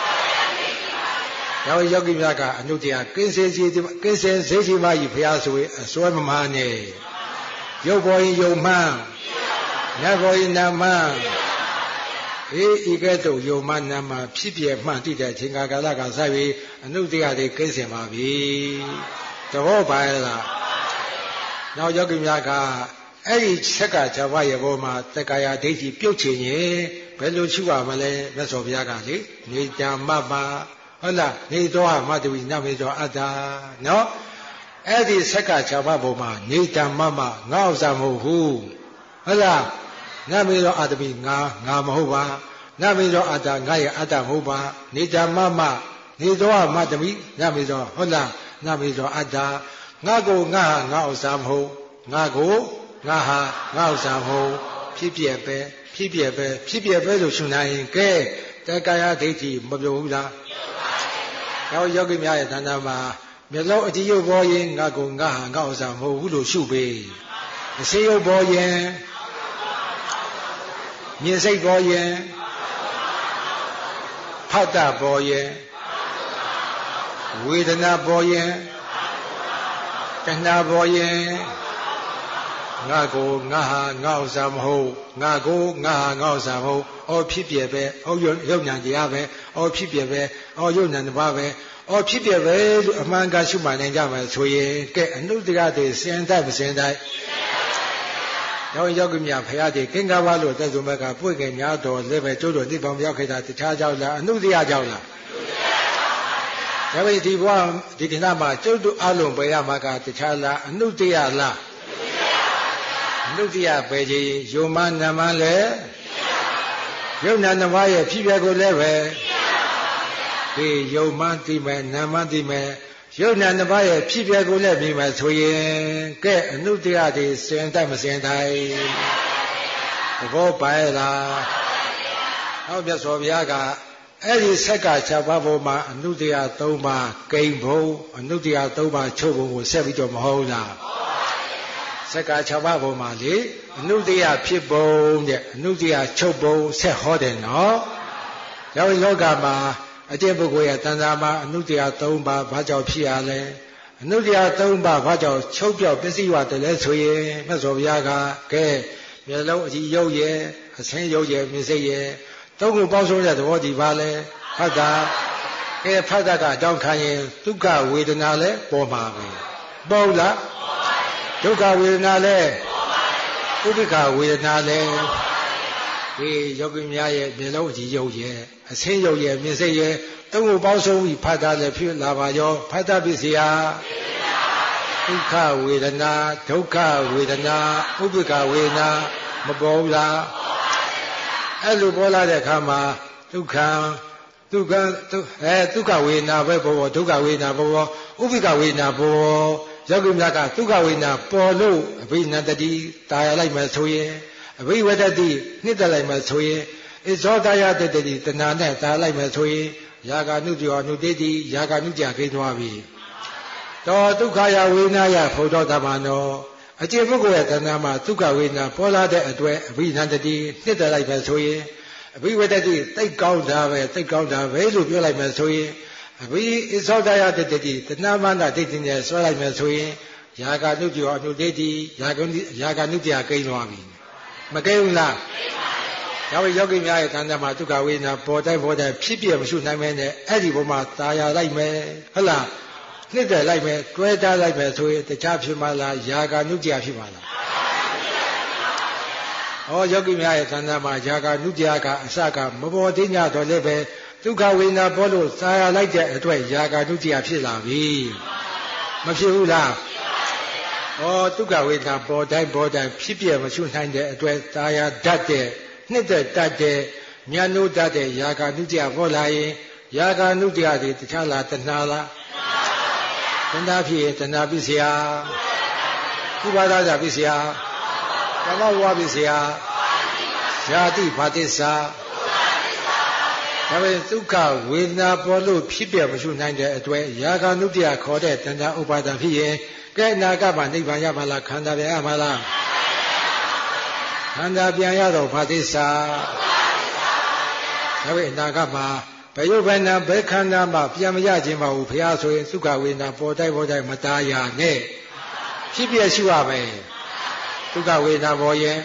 ယောဂီများကအနုတ္တရာကင်းစင်စေစီမကြီးဘုရားဆိုရင်အစွဲမမှားနဲ့ရုပ်ပေါ်ရင်ယုံမှန်းနတ်ပေါ်ရင်နာမှန်းဤကဲ့သို့ယုံမှနာမှဖြစ်ပြမှန်တည်တဲ့အချိန်ကာလကစပြီးအနုတ္တရာတွေကင်းစင်ပါပြီသဘောပါရဲ့လားနောက်ယောဂီများကအဲ့ဒီဆက်က6ပါးရဲ့ဘောမှာသက္ကာယဒိဋ္ဌိပြုတ်ချင်ရင်ဘယ်လိုရှိပါမလဲမြတ်စွာဘုရားကလေနေတံမမဟုတ်လားနေသောမတဝိနမေသောအတ္တနော်အဲ့ဒီဆက်က6ပါးဘောမှာနေတံမမငါဥစ္စာမဟုတ်ဘူးဟုတ်လားနမေသောအတ္တမိငါမဟုတ်ပါနမေသောအတ္တငါရဲ့အတ္တမဟုတ်ပါနေတံမမနေသောမတမိနမေသောဟုတ်လားနမေသောအတ္တငါကိုငါဟာငါဥစ္စာမဟုတ်ငါကိုငါဟာငါဥစ္စာမဟုတ်ဖြစ်ပြပဲလို့ရှုနိုင်ရင်ကဲတက္ကာယဒိဋ္ဌိမပြုတ်ဘူးလားနောက်ယောဂီများရဲ့ဌာနမှာမျက်လုံးအကြည့်ရုပ်ပေါ်ရင်ငါကိုငါဟာငါဥစ္စာမဟုတ်ဘူးလို့ရှုပေးအစေရုပ်ပေါ်ရင်မြင်စိတ်ပေါ်ရင်ဖတ်တာပေါ်ရင်ဝေဒနာပေါ်ရင်တဏှာပေါ်ရင်ငါကိုငါဟာငါဥစ္စာမဟုတ်ငါကိုငါဟာငါဥစ္စာမဟုတ်အော်ဖြစ်ပြပဲအော်ရုပ်ဉာဏ်တရားပဲအော်ဖြစ်ပြပဲအော်ရုပ်ဉာဏ်တစ်ပါးပဲအော်ဖြစ်ပြပဲလို့အမှန်ကရှုမှန်နိုင်ကြမယ်ဆိုရင်ကဲအနုတ္တရတွေစင်တိုက်မစင်တိုက်ယောဂီများဖရာတွေကင်္ဂဘာလို့သက်ဆုံးဘက်ကပွင့်ငယ်များတော်လည်းပဲကျိုးတော်တိပေါင်းရောက်ခဲ့တာတခြားကြောင့်လားအနုတ္တရကြောင့်လားဒါပေမဲ့ဒီဘဝဒီကနေ့မှာကျုပ်တို့အလုံးပဲရမှာကတခြားလားအနုတ္တရလားအနုတ္တရပဲကြီးယုံမနာမလည်းယုံနာနှစ်ပါးရဲ့ဖြစ်ပြကိုလည်းပဲဒီယုံမသိမယ်နာမသိမယ်ယုံနာနှစ်ပါးရဲ့ဖြစ်ပြကိုလည်းမြင်မယ်ဆိုရင်ကဲအနုတ္တရတွေစင်တိုက်မစင်တိုက်သဘောပါရဲ့လားဟောမြတ်စွာဘုရားကအဲ့ဒီဆက်က6ပါးပေါ်မှာအနုတ္တရ3ပါးကိန်းဘုံအနုတ္တရ3ပါးချုပ်ဘုံကိုဆက်ပြီးတော့မဟုတ်လားဆက်က6ပါးပေါ်မှာလေအနုတ္တရဖြစ်ပုံတဲ့အနုတ္တရချုပ်ပုံဆက်ဟောတယ်နော်လောကမှာအကျင့်ပုဂ္ဂိုလ်ရဲ့တဏ္ဍာမှာအနုတ္တရာ3ပါးဘာကြောင့်ဖြစ်ရလဲအနုတ္တရာ3ပါးဘာကြောင့်ချုပ်ပြောက်ပစ္စည်းဝတည်းလဲဆိုရင်မြတ်စွာဘုရားကကဲမျက်လုံးအကြည့်ရုပ်ရဲ့အဆင်းရုပ်ရဲ့မြင်စိတ်ရဲ့သုံးခုပေါင်းစုံတဲ့သဘောဒီပါလဲဖတ်တာကဲဖတ်တာကအကြောင်းခံရင်ဒုက္ခဝေဒနာလဲပေါ်မှာပဲပေါ့လားဒုက္ခဝေဒနာလဲဥပိ္ပခဝေဒနာလဲဒီယောဂီများရဲ့မျက်လုံးအကြည့်ရုပ်ရဲ့အဆင်းရုပ်ရဲ့မြင်စိတ်ရဲ့သုံးခုပေါင်းစုံပြီးဖတ်တာလည်းဖြစ်လာပါရောဖတ်တာပစ္စည်းဟာဒုက္ခဝေဒနာဒုက္ခဝေဒနာဥပိ္ပခဝေဒနာမပေါ်ဘူးလားအဲ့လိုပေါ်လာတဲ့အခါမှာဒုက္ခဝေဒနာပဲပေါ်ဒုက္ခဝေဒနာပေါ်ဥပိ္ပခဝေဒနာပေါ်ယောဂီများကဒုက္ခဝေဒနာပေါ်လို့အဘိနန္တတိတာရလိုက်မှဆိုရင်အဘိဝတ္တတိနှစ်သက်လိုက်မှဆိုရင်ဣဇောတယတတတိတဏှာနဲ့တာလိုက်မှဆိုရင်ယာကနုတိယနုတေတိယာကနုကြကိန်းသွားပြီတောဒုက္ခယဝေဒနာယဖုဒ္ဓတမနောအကျင့်ပုဂ္ဂိုလ်ရဲ့တဏ္ဍာမှာဒုက္ခဝေဒနာပေါ်လာတဲ့အတွက်အဘိဓမ္မတတိနှစ်သက်လိုက်ပဲဆိုရင်အဘိဝတ္တိသိကောင်းတာပဲသိကောင်းတာပဲလို့ပြောလိုက်မယ်ဆိုရင်အဘိဣသောတယတတိတဏ္ဍမန္တဒိဋ္ဌိနဲ့ဆွဲလိုက်မယ်ဆိုရင်ယာကနုတိယအနုတေတိယာကနုတ္တယကိန်းသွားပြီမကိန်းဘူးလားကိန်းပါရဲ့ယောဂီများရဲ့တဏ္ဍာမှာဒုက္ခဝေဒနာပေါ်တိုင်းဖြစ်ပြမရှိနိုင်မဲနဲ့အဲ့ဒီဘုံမှာตายာလိုက်မယ်ဟုတ်လားနှစ်သက်လိုက်မယ်တွဲထားလိုက်မယ်ဆိုရင်တခြားဖြစ်မှလားယာကနုတ္တယဖြစ်မှလားယောဂီများရဲ့တဏ္ဍာမှာယာကနုတ္တယကအစကမပေါ်သေးညတော့လည်းပဲဒုက္ခဝေဒနာပေါ်လို့ตายာလိုက်တဲ့အတွက်ယာကနုတ္တယဖြစ်လာပြီမဖြစ်ဘူးလားဒုက္ခဝေဒနာပေါ်တိုင်းဖြစ်ပြမရှိနိုင်တဲ့အတွက်ตายာတတ်တဲ့နှစ်သက်တတ်တဲ့ဉာဏ်တို့တတ်တဲ့ယာကနုတ္တယပေါ်လာရင်ယာကနုတ္တယတွေတခြားလားတဏှာလားတဏှာဖြစ်တဏှာပစ္စယဥပါဒဇာပစ္စယကမ္မဝါပစ္စယဇာတိဘာသစ္စာဒါပေမဲ့ဒုက္ခဝေဒနာပေါ်လို့ဖြစ်ပြမရှိနိုင်တဲ့အတွက်ယာကနုတ္တယခေါ်တဲ့တဏှာဥပါဒံဖြစ်ရင်ကဲနာကမှာနိဗ္ဗာန်ရမှာလားခန္ဓာပြန်ရမှာလားခန္ဓာပြန်ရတော့ဘာသစ္စာဒါပေမဲ့နာကမှာဘယ်ရုပ်ဘယ်နာဘယ်ခန္ဓာမှပြန်မရခြင်းပါဘူးဘုရားဆိုရင်သုခဝေဒနာပေါ်တိုင်းမตายာနဲ့ဖြစ်ပြရှိရမယ်သုခဝေဒနာပေါ်ရင်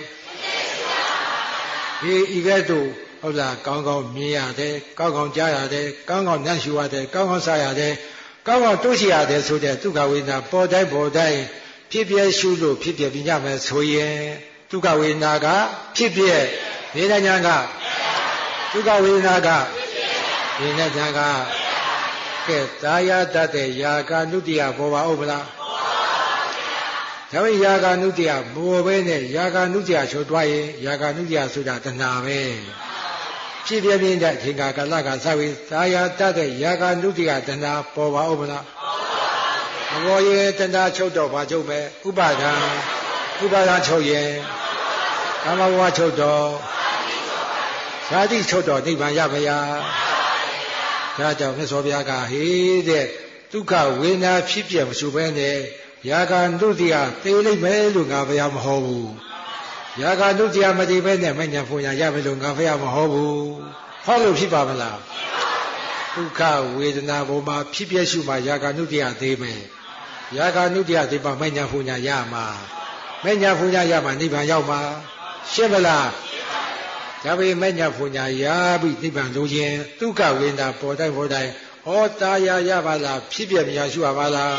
ဒီကဲ့သို့ဟုတ်လားကောင်းကောင်းမြင်ရတယ်ကောင်းကောင်းကြားရတယ်ကောင်းကောင်းနှံ့ရှူရတယ်ကောင်းကောင်းစားရတယ်ကောင်းကောင်းတိုးရှိရတယ်ဆိုတဲ့သုခဝေဒနာပေါ်တိုင်းဖြစ်ပြရှုလို့ဖြစ်ပြပြရမယ်ဆိုရင်သုခဝေဒနာကဖြစ်ပြနေတညာကသုခဝေဒနာကဒီနဲ့ညာကကဲသာယာတတ်တဲ့ယာကနုတ္တယပေါ်ပါဦးမလားဒါပေမဲ့ယာကနုတ္တယပေါ်ပဲနဲ့ယာကနုတ္တယချိုးတွားရင်ယာကနုတ္တယဆိုတာတဏှာပဲဖြစ်ပြတဲ့အချိန်ကာလကစပြီးသာယာတတ်တဲ့ယာကနုတ္တယတဏှာပေါ်ပါဦးမလားမပေါ်ရင်တဏှာချုပ်တော့ဘာချုပ်ပဲဥပါဒံချုပ်ရင်ကာမဘဝချုပ်တော့ဇာတိချုပ်တော့နိဗ္ဗာန်ရမရဒါကြောင့်မြတ်စွာဘုရားကဟေးတဲ့ဒုက္ခဝေဒနာဖြစ်ပြမရှိဘဲနဲ့ယာကနုတ္တယသိလိမ့်မယ်လို့ငါဘုရားမဟောဘူးယာကနုတ္တယမသိဘဲနဲ့မဉ္ဇဉ်ဖွညာရမယ်လို့ငါဘုရားမဟောဘူးဟောလို့ဖြစ်ပါမလားဒုက္ခဝေဒနာပေါ်မှာဖြစ်ပြရှိမှယာကနုတ္တယသိမယ်ယာကနုတ္တယသိမှမဉ္ဇဉ်ဖွညာရမှာမဉ္ဇဉ်ဖွညာရမှာနိဗ္ဗာန်ရောက်မှာရှင်းမလားဒါပေမဲ့ညာဖွညာရပြီနိဗ္ဗာန်လိုခြင်းဒုက္ခဝေဒနာပေါ်တိုင်းตายာရပါလားဖြစ်ပြမြာရှိပါလား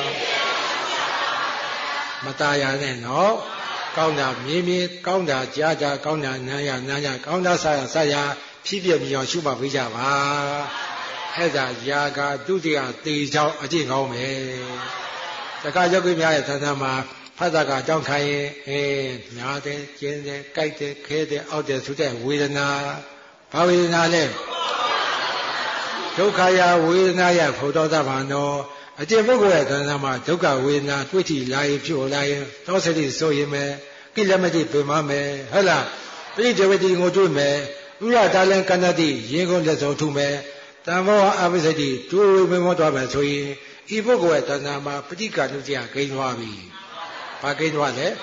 မตายာနဲ့နော်ကောင်းတာမြင်ကောင်းတာကြားကောင်းတာနားရကောင်းတာစားရဖြစ်ပြမြာရှိပါပေးကြပါအဲ့ဒါယာကဒုတိယသေချောင်းအကျင့်ကောင်းမယ်တခါယောဂီများရဲ့သဏ္ဍာန်မှာဖတ်တာကအကြောင်းခိုင်းရင်ညားတယ်ကျင်းတယ်ကြိုက်တယ်ခဲတယ်အောက်တယ်ဆိုတဲ့ဝေဒနာဘာဝေဒနာလဲဒုက္ခယဝေဒနာယဖုဒ္ဓတဘာနောအကျင့်ပုဂ္ဂိုလ်ရဲ့သဏ္ဍာန်မှာဒုက္ခဝေဒနာတွေ့ထိလာရင်ဖြစ်လာရင်သောစတိဆိုရင်မယ်ကိလမတိပင်မမယ်ဟုတ်လားပရိဒေဝတိကိုတွေ့မယ်ဥရတာလင်ကန္နတိရင်ကုန်လက်စုံထုမယ်တံမောအပိစတိတွေ့ဝေမမောသွားမယ်ဆိုရင်ဤပုဂ္ဂိုလ်ရဲ့သဏ္ဍာန်မှာပဋိက္ခဏုတ္တယဂိမ်းသွားပြီဘာကိန်းသွားလဲ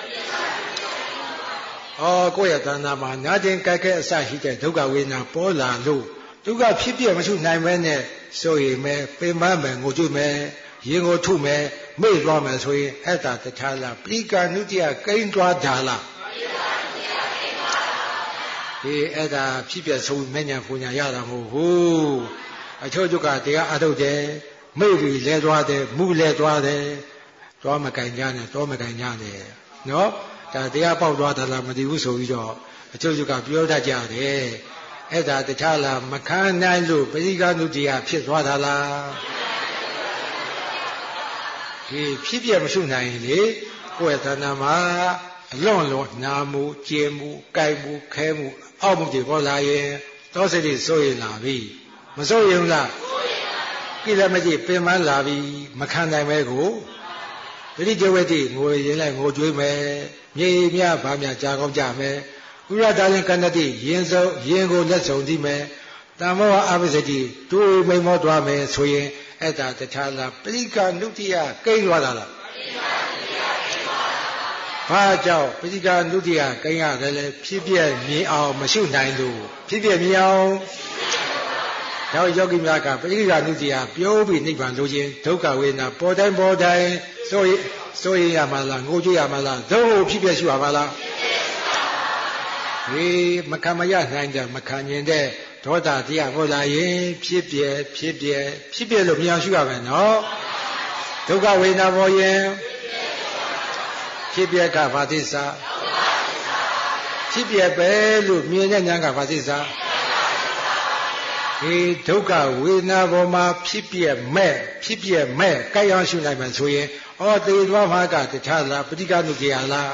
ကိုယ့်ရဲ့တဏ္ဍာမှာနာကျင်ကြိုက်ခဲအစရှိတဲ့ဒုက္ခဝေဒနာပေါ်လာလို့ဒုက္ခဖြစ်ပြမရှိနိုင်မဲနဲ့ဆိုရင်မဲပင်မမယ်ငိုကြွမယ်ရင်ကိုထုမယ်မေ့သွားမယ်ဆိုရင်အဲ့ဒါတခြားလားပဋိက္ခဏုတ္တယကိန်းသွားတာလားဒီအဲ့ဒါဖြစ်ပြဆုံးမဉ္ဇဉ်ပူညာရတာမဟုတ်ဘူးအချို့ကတရားအထုတ်တယ်မေ့ပြီးလဲသွားတယ်မူလဲသွားတယ်သွားမကင်ကြနဲ့တော့မကင်ကြနဲ့နော်ဒါတရားပေါက်သွားတာလားမသိဘူးဆိုပြီးတော့အချို့ကပြောတတ်ကြတယ်အဲ့ဒါတခြားလားမခံနိုင်လို့ပရိက္ခဏုတ္တယဖြစ်သွားတာလားဒီဖြစ်ပြမရှိနိုင်လေကိုယ့်ရဲ့သဏ္ဍာန်မှာအလွန်နာမှုကျင်မှုကြိုက်မှုခဲမှုအောက်မှုတွေပေါ်လာရင်သောစိတ်တွေစိုးရင်လာပြီမစိုးရင်လားကိလေသာကြီးပင်ပန်းလာပြီမခံနိုင်ပဲကိုပရိဒေဝတိငိုရင်လည်းငိုကြွေးမယ်မြေမြဗာမြကြာကောင်းကြမယ်ဥရတာလင်ကန္နတိရင်ကိုလက်စုံကြည့်မယ်တမောအပိစတိတွေးမိန်မောသွားမယ်ဆိုရင်အဲ့ဒါတခြားလားပရိက္ခနုတ္တိယကိန်းသွားတာလားဘာကြောင့်ပရိက္ခနုတ္တိယကိန်းရတယ်လဲဖြစ်ပြမြင်အောင်မရှုနိုင်လို့ဖြစ်ပြမြင်အောင်နောက်ယောဂီများကပရိက္ခနုတ္တိယပြောပြီးနိဗ္ဗာန်လိုချင်ဒုက္ခဝေဒနာပေါ်တိုင်းဆိုရရမှာလားငိုကြရမှာလားသို့ဖြစ်ပြရှိပါမလားမခံမရနိုင်တယ်မခံကျင်တဲ့ဒေါသတရားပေါ်လာရင်ဖြစ်ပြလို့မြင်အောင်ရှုရမယ်နော်ဒုက္ခဝေဒနာပေါ်ရင်ဖြစ်ပြကဘာသစ္စာဖြစ်ပြပဲလို့မြင်တဲ့ဉာဏ်ကဘာသစ္စာဒုက္ခဝေဒနာပေါ်မှာဖြစ်ပြမဲ့ကြိုက်အောင်ရှုနိုင်မှဆိုရင်သေသွားမှာကတခြားလားပဋိက္ခနုတ္တိယလား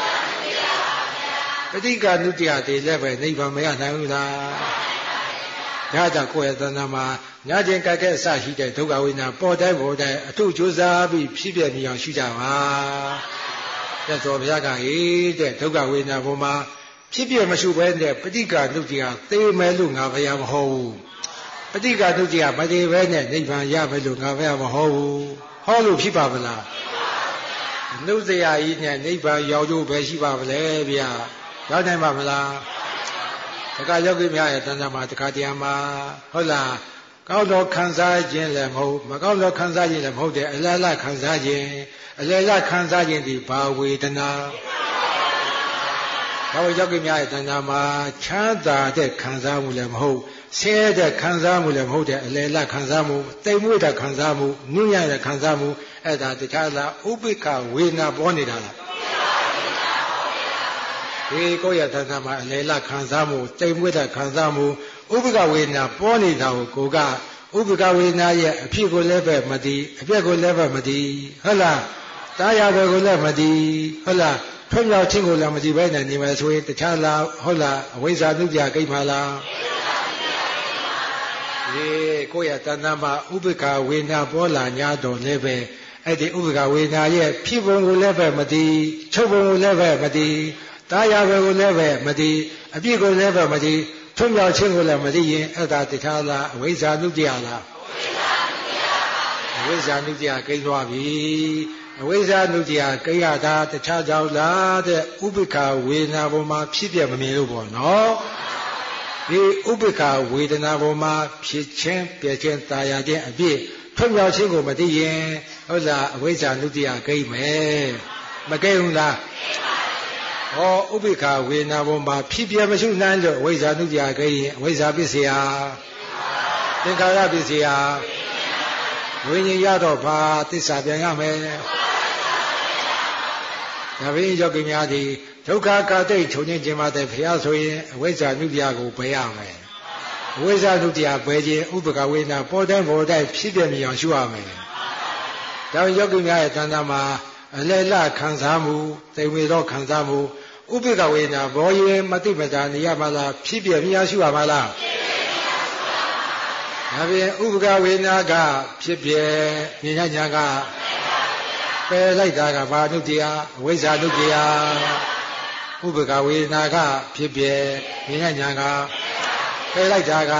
ပဋိက္ခနုတ္တိယတည်းလည်းပဲနိဗ္ဗာန်မရနိုင်ဘူးလားဒါကြောင့်ကိုယ့်ရဲ့သဏ္ဍာန်မှာညခြင်းကြိုက်တဲ့အစရှိတဲ့ဒုက္ခဝေဒနာပေါ်တိုင်းအထုကြိုးစားပြီးဖြစ်ပြမြင်အောင်ရှုကြပါမြတ်စွာဘုရားကတဲ့ဒုက္ခဝေဒနာပေါ်မှာဖြစ်ပြမရှုဘဲနဲ့ပဋိက္ခနုတ္တိယသိမယ်လို့ငါဘုရားမဟုတ်ဘူးပဋိက္ခနုတ္တိယမသိဘဲနဲ့နိဗ္ဗာန်ရမယ်လို့ငါဘုရားမဟုတ်ဘူးဟောလို့ဖြစ်ပါမလားနုတ္တိယကြီးနဲ့နိဗ္ဗာန်ရောက်လို့ပဲရှိပါမလဲဗျာရောက်နိုင်ပါမလားတခါယောဂီများရဲ့တဏ္ဍာမှာတခါတရားမှာဟုတ်လားကောင်းသောခံစားခြင်းလည်းမဟုတ်မကောင်းသောခံစားခြင်းလည်းမဟုတ်တဲ့အလလခံစားခြင်းဒီဘာဝေဒနာဘာဝယောဂီများရဲ့တဏ္ဍာမှာချမ်းသာတဲ့ခံစားမှုလည်းမဟုတ်ဆင်းရဲတဲ့ခံစားမှုလည်းမဟုတ်တဲ့အလလခံစားမှုတိမ်မွေ့တဲ့ခံစားမှုနုညံ့တဲ့ခံစားမှုအဲ့ဒါတခြားလားဥပိ္ပခဝေဒနာပေါ်နေတာလားကိုယ့်ရဲ့တဏ္ဍာမှာအလလခံစားမှုတိမ်မွေ့တဲ့ခံစားမှုဥပိ္ပခဝေဒနာပေါ်နေတာကိုကဥပိ္ပခဝေဒနာရဲ့အဖြစ်ကိုလည်းပဲမသိအပြက်ကိုလည်းပဲမသိဟုတ်လားတာယာဘယ်ကိုလည်းမသိဟုတ်လားထွံ့မြောက်ခြင်းကိုလည်းမသိဘဲနဲ့နေမယ်ဆိုရင်တခြားလားဟုတ်လားအဝိဇ္ဇာနုတ္တိယကိမ့်ပါလားကိုယ့်ရဲ့တဏ္ဍာမှာဥပိ္ပခဝေဒနာပေါ်လာ냐တော့လည်းပဲအဲ့ဒီဥပိ္ပခဝေဒနာရဲ့ဖြစ်ပုံကိုလည်းပဲမသိချုပ်ပုံကိုလည်းပဲမသိတာယာဘယ်ကိုလည်းပဲမသိအပြစ်ကိုလည်းပဲမသိထွံ့မြောက်ခြင်းကိုလည်းမသိရင်အဲ့ဒါတခြားလားအဝိဇ္ဇာနုတ္တိယလားအဝိဇ္ဇာနုတ္တိယကိန်းသွားပြီအဝိဇ္ဇာနုတ္တိယကိန်းရတာတခြားကြောင့်လားတဲ့ဥပိ္ပခဝေဒနာပေါ်မှာဖြစ်ပြမမြင်လို့ပေါ့နော်ဒီဥပိ္ပခဝေဒနာပေါ်မှာဖြစ်ခြင်းပြည့်ခြင်းတာယာခြင်းအပြစ်ထွံ့မြောက်ခြင်းကိုမသိရင်ဟုတ်လားအဝိဇ္ဇာနုတ္တိယကိန်းမယ်မကိန်းဘူးလားဥပိ္ပခဝေဒနာပေါ်မှာဖြစ်ပြမရှုနိုင်လို့အဝိဇ္ဇာနုတ္တိယကိန်းရင်အဝိဇ္ဇာပစ္စယသင်္ခါရပစ္စယဝိညာဉ်ရတော့ဘာသစ္စာပြန်ရမယ်ဒါဖြင့်ယောဂီများသည်ဒုက္ခကာတိတ်ချုပ်ခြင်းမှာတဲ့ဘုရားဆိုရင်အဝိဇ္ဇာနုတ္တိယကိုပယ်ရမယ်အဝိဇ္ဇာနုတ္တိယပယ်ခြင်းဥပ္ပခဝေဒနာပေါ်တိုင်းဖြစ်ပြမြင်အောင်ရှုရမယ်ဒါယောဂီများရဲ့တဏ္ဍာမှာအလလခံစားမှုသိမ်ဝေသောခံစားမှုဥပ္ပခဝေဒနာဘောရင်မတိမတာနေရပါလားဖြစ်ပြမြင်အောင်ရှုရပါလားဒါဖြင့်ဥပ္ပခဝေဒနာကဖြစ်ပြမြင်ညာကပယ်လိုက်တာကဘာနုတ္တိယအဝိဇ္ဇာနုတ္တိယဥပ္ပခဝေဒနာကဖြစ်ပြမြင်ညာကပယ်လိုက်တာက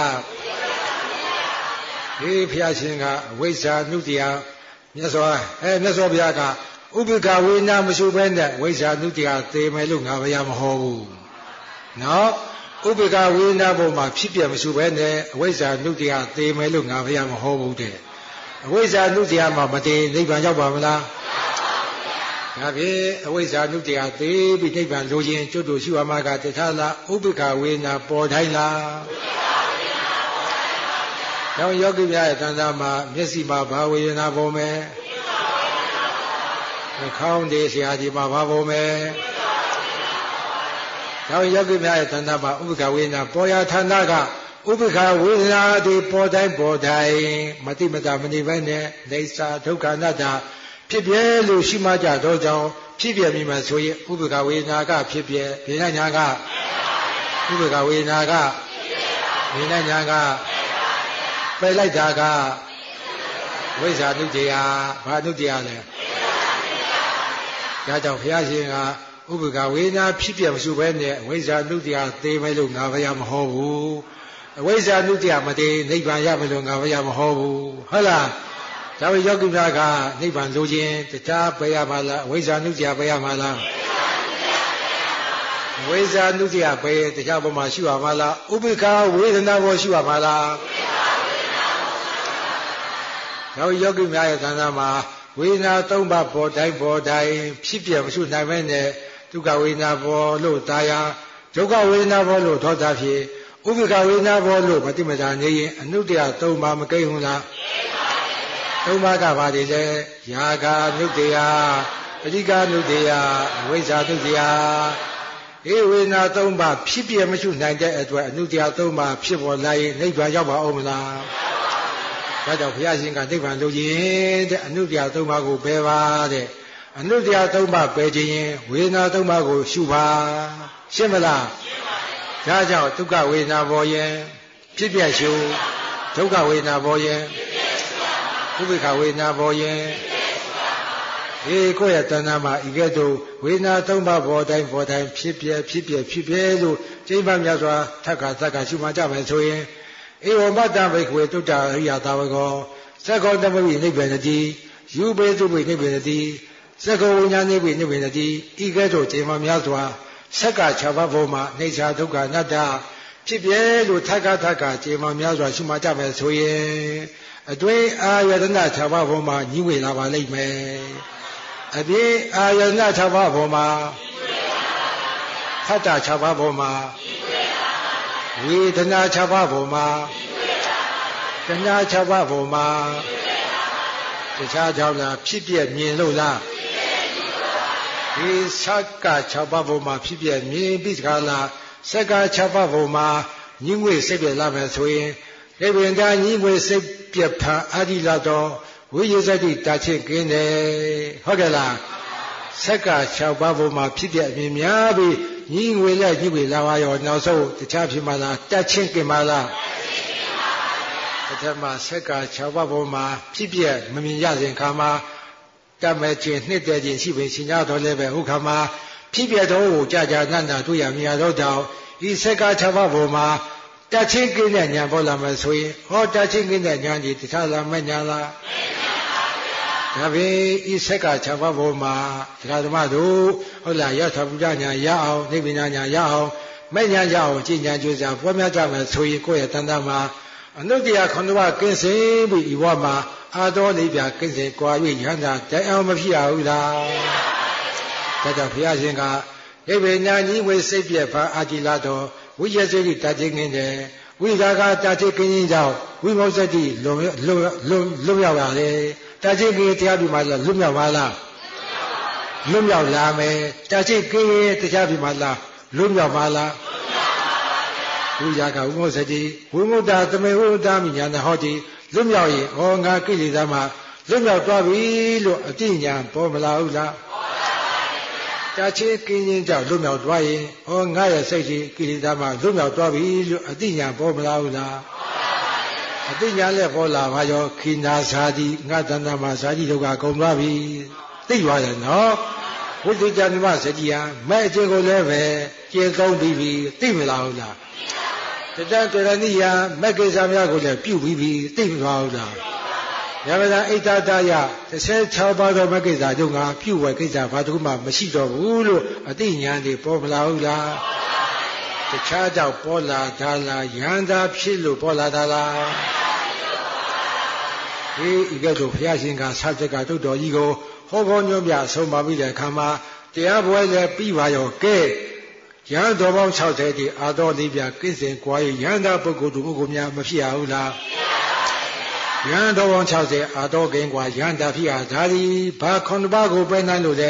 ဒီဘုရားရှင်ကအဝိဇ္ဇာနုတ္တိယမြတ်စွာဘုရားကဥပ္ပခဝေဒနာမရှိဘဲနဲ့ဝိဇ္ဇာနုတ္တိယသေမယ်လို့ငါဘုရားမဟောဘူးနော်ဥပ္ပခဝေဒနာပေါ်မှာဖြစ်ပြမရှိဘဲနဲ့အဝိဇ္ဇာနုတ္တိယသေမယ်လို့ငါဘုရားမဟောဘူးတဲ့အဝိဇ္ဇာနုတ္တိယမှာမတည်နိဗ္ဗာန်ရောက်ပါမလားဒါဖြင့်အဝိဇ္ဇာနုတ္တိယသေပြီးနိဗ္ဗာန်လိုရင်ကျွတ်တို့ရှိပါမှာကတခြားလားဥပ္ပခဝေဒနာပေါ်တိုင်းလားကျောင်းယောဂီများရဲ့တဏ္ဍာမှာမျက်စိမှာဘာဝေဒနာပေါ်မယ်နှာခေါင်းတွေဆရာကြီးမှာဘာပေါ်မယ်ကျောင်းယောဂီများရဲ့တဏ္ဍာမှာဥပ္ပခဝေဒနာပေါ်ရာဌာနကဥပ္ပခဝေဒနာဒီပေါ်တိုင်းမတိမတာမနေဘဲနဲ့နေစာဒုက္ခအနတ္တဖြစ်ပြလို့ရှိမှကြတော့ကြောင့်ဖြစ်ပြမိမှဆိုရင်ဥပ္ပခဝေဒနာကဖြစ်ပြမြင်ညာကဥပ္ပခဝေဒနာကမြင်ညာကပယ်လိုက်တာကဝိဇ္ဇာနုတ္တိယဘာနုတ္တိယလဲဒါကြောင့်ဘုရားရှင်ကဥပ္ပခဝေဒနာဖြစ်ပြမရှိဘဲနဲ့ဝိဇ္ဇာနုတ္တိယသေမယ်လို့ငါဘုရားမဟောဘူးဝိဇ္ဇာနုတ္တိယမတည်နိဗ္ဗာန်ရမလို့ငါဘုရားမဟောဘူးဟုတ်လားဒါပေယောဂီများကနိဗ္ဗာန်လိုချင်တရားပယ်ရမှာလားဝိဇ္ဇာနုတ္တိယပယ်ရမှာလားဝိဇ္ဇာနုတ္တိယပယ်တရားပေါ်မှာရှိရမှာလားဥပိ္ပခာဝေဒနာပေါ်ရှိရမှာလားဒါပေယောဂီများရဲ့သံဃာမှာဝေဒနာ၃ပါးပေါ်တိုင်းဖြစ်ပြမရှိနိုင်မဲနဲ့ဒုက္ခဝေဒနာပေါ်လို့တာယာဒုက္ခဝေဒနာပေါ်လို့ဒေါသဖြစ်ဥပိ္ပခဝေဒနာပေါ်လို့မတိမတာနေရင်အနုတ္တယ၃ပါးမကိဘူးလား၃ပါးကပါလေလေယာဂာနုတ္တယပဋိက္ခနုတ္တယဝိဇ္ဇာနုတ္တယဧဝေဒနာ၃ပါးဖြစ်ပြမရှိနိုင်တဲ့အတွက်အနုတ္တယ၃ပါးဖြစ်ပေါ်လာရင်နိဗ္ဗာန်ရောက်ပါအောင်မလားဒါကြောင့်ဘုရားရှင်ကနိဗ္ဗာန်လိုချင်တဲ့အနုတ္တယ၃ပါးကိုပယ်ပါတဲ့အနုတ္တယ၃ပါးပယ်ခြင်းရင်ဝေဒနာ၃ပါးကိုရှုပါရှင်းမလားရှင်းပါပြီဒါကြောင့်ဒုက္ခဝေဒနာပေါ်ရင်ဖြစ်ပြရှုဒုက္ခဝေဒနာပေါ်ရင်ဥပိ္ပခဝေဒနာပေါ်ရင်ကိုယ့်ရဲ့တဏ္ဍာမှာဤကဲ့သို့ဝေဒနာ၃ပါးပေါ်တိုင်းဖြစ်ပြလို့ကျိမ့်ပါများစွာထက္ကရှုမှကြမယ်ဆိုရင်ဧဝမတ္တဘိက္ခဝေတုတ္တရိယသာဝကောသက္ကောတမဝိနိဗ္ဗာန်တိယူပေတုဝိနိဗ္ဗာန်တိသက္ကောဝိညာဏိဝိနိဗ္ဗာန်တိဤကဲ့သို့ကျိမ့်ပါများစွာဆက်က6ပါးပေါ်မှာနေချာဒုက္ခအနတ္တဖြစ်ပြလို့ထက္ကကျိမ့်ပါများစွာရှုမှကြမယ်ဆိုရင်အတွင်းအာယတနာ6ပါးပေါ်မှာညီးဝေလာပါလိမ့်မယ်အပြင်အာယတနာ6ပါးပေါ်မှာထတ္တ6ပါးပေါ်မှာဝေဒနာ6ပါးပေါ်မှာတဏှာ6ပါးပေါ်မှာတခြားကြောင့်လားဖြစ်ပြမြင်လို့လားဒီသက်က6ပါးပေါ်မှာဖြစ်ပြမြင်ပြီးစကားလားသက်က6ပါးပေါ်မှာညီးငွေစိတ်ပြလာမယ်ဆိုရင်နိဗ္ဗာန်တညီးငွေစိတ်ပြဖန်အာဒီလာတော်ဝိရဇတိတာချင်းကင်းတယ်ဟုတ်ကဲ့လားဆက်က6ပါးပေါ်မှာဖြစ်ပြအမြင်များပြီးညီးငွေလက်ညီးငွေလာပါရောနောက်ဆုံးတခြားဖြစ်မှလားတချင်းကင်းမှလားပထမဆက်က6ပါးပေါ်မှာဖြစ်ပြမမြင်ရစဉ်ခါမှာတမဲ့ခြင်းနှစ်တဲ့ခြင်းရှိပင်ရှင်ကြတော်လည်းပဲဥက္ခမှာဖြစ်ပြတော်ကိုကြာနန္ဒတွေ့ရမြင်တော့တောင်ဤဆက်က6ပါးပေါ်မှာတချင်းကင်းတဲ့ညာပေါ်လာမယ်ဆိုရင်ဟောတချင်းကင်းတဲ့ညာဒီတခြားလားမညာလားဒါပေဤဆက်က6ပါးပေါ်မှာတရားဓမ္မတို့ဟုတ်လားယထာပူဇ္ဇညာရအောင်နိဗ္ဗာန်ညာရအောင်မဲ့ညာရအောင်ကြည်ညာကြိုးစားပွားများကြမယ်ဆိုရင်ကိုယ့်ရဲ့တန်တမှာအနုတ္တရာ9ပါးကင်းစင်ပြီးဤဘဝမှာအာတော်လေးပြကင်းစင်ကြွား၍ရဟန္တာတိုင်အောင်မဖြစ်ရဘူးလားဒါကြောင့်ဘုရားရှင်ကနိဗ္ဗာန်ညာကြီးဝေစိတ်ပြဖာအာကြည်လာတော်ဝိရဇတိတာချင်းကင်းတယ်ဝိဒါကတာချင်းကင်းကြောင့်ဝိမောဇတိလွတ်ရောက်ရတယ်တာချင်းကင်းတရားပြီးမှလွတ်မြောက်ပါလားလွတ်မြောက်လာမယ်တာချင်းကင်းတရားပြီးမှလားလွတ်မြောက်ပါလားဝိဒါကဝိမောဇတိဝိမုဒ္ဒသမေဝုဒ္ဒမိညာဏဟောတိလွတ်မြောက်ရင်ဟောငါကိလေသာမှာလွတ်မြောက်သွားပြီလို့အတိညာပေါ်မလာဘူးလားတာချင်းကင်းခြင်းကြောင့်လွတ်မြောက်သွားရင်ဟောငါရဲ့စိတ်ကြီးကိလေသာမှာလွတ်မြောက်သွားပြီလို့အတိညာပေါ်မလာဘူးလားအတိညာလည်းပေါ်လာပါရောခိနာဇာတိငါတဏ္ဍမှာဇာတိဒုက္ခကုန်သွားပြီသိသွားတယ်နော်ဝိသုဇာနိမစတိယမဲ့အချင်းကိုလည်းပဲကျေသုံးပြီးပြီသိမလားဟုတ်လားတတတရဏိယမက်ကိစ္စများကိုလည်းပြုပြီးပြီသိမသွားဘူးလားယမနာအိဋ္ဌတာယ16ပါးသောမကိစ္စတို့ကပြုဝဲကိစ္စဘာတစ်ခုမှမရှိတော့ဘူးလို့အတိညာဏ်တွေပေါ်မလာဘူးလားတခြားကြောင့်ပေါ်လာတာလားယန္တာဖြစ်လို့ပေါ်လာတာလားဒီဤကဲ့သို့ဘုရားရှင်ကစာသက်ကတုတ်တော်ကြီးကိုဟောဖို့ညွှန်ပြဆုံးပါပြီးတဲ့အခါမှာတရားပွဲလည်းပြီးပါရောကဲယန္တော်ပေါင်း60တိအာတော်လေးပြကိစ္စင်ကွာယန္တာပုဂ္ဂိုလ်သူပုဂ္ဂိုလ်များမဖြစ်ရဘူးလားယန္တော်ပေါင်း60အာတော်ကင်းကွာယန္တာဖြစ်ရဒါဒီဘာ9ပါးကိုပဲနိုင်လို့လေ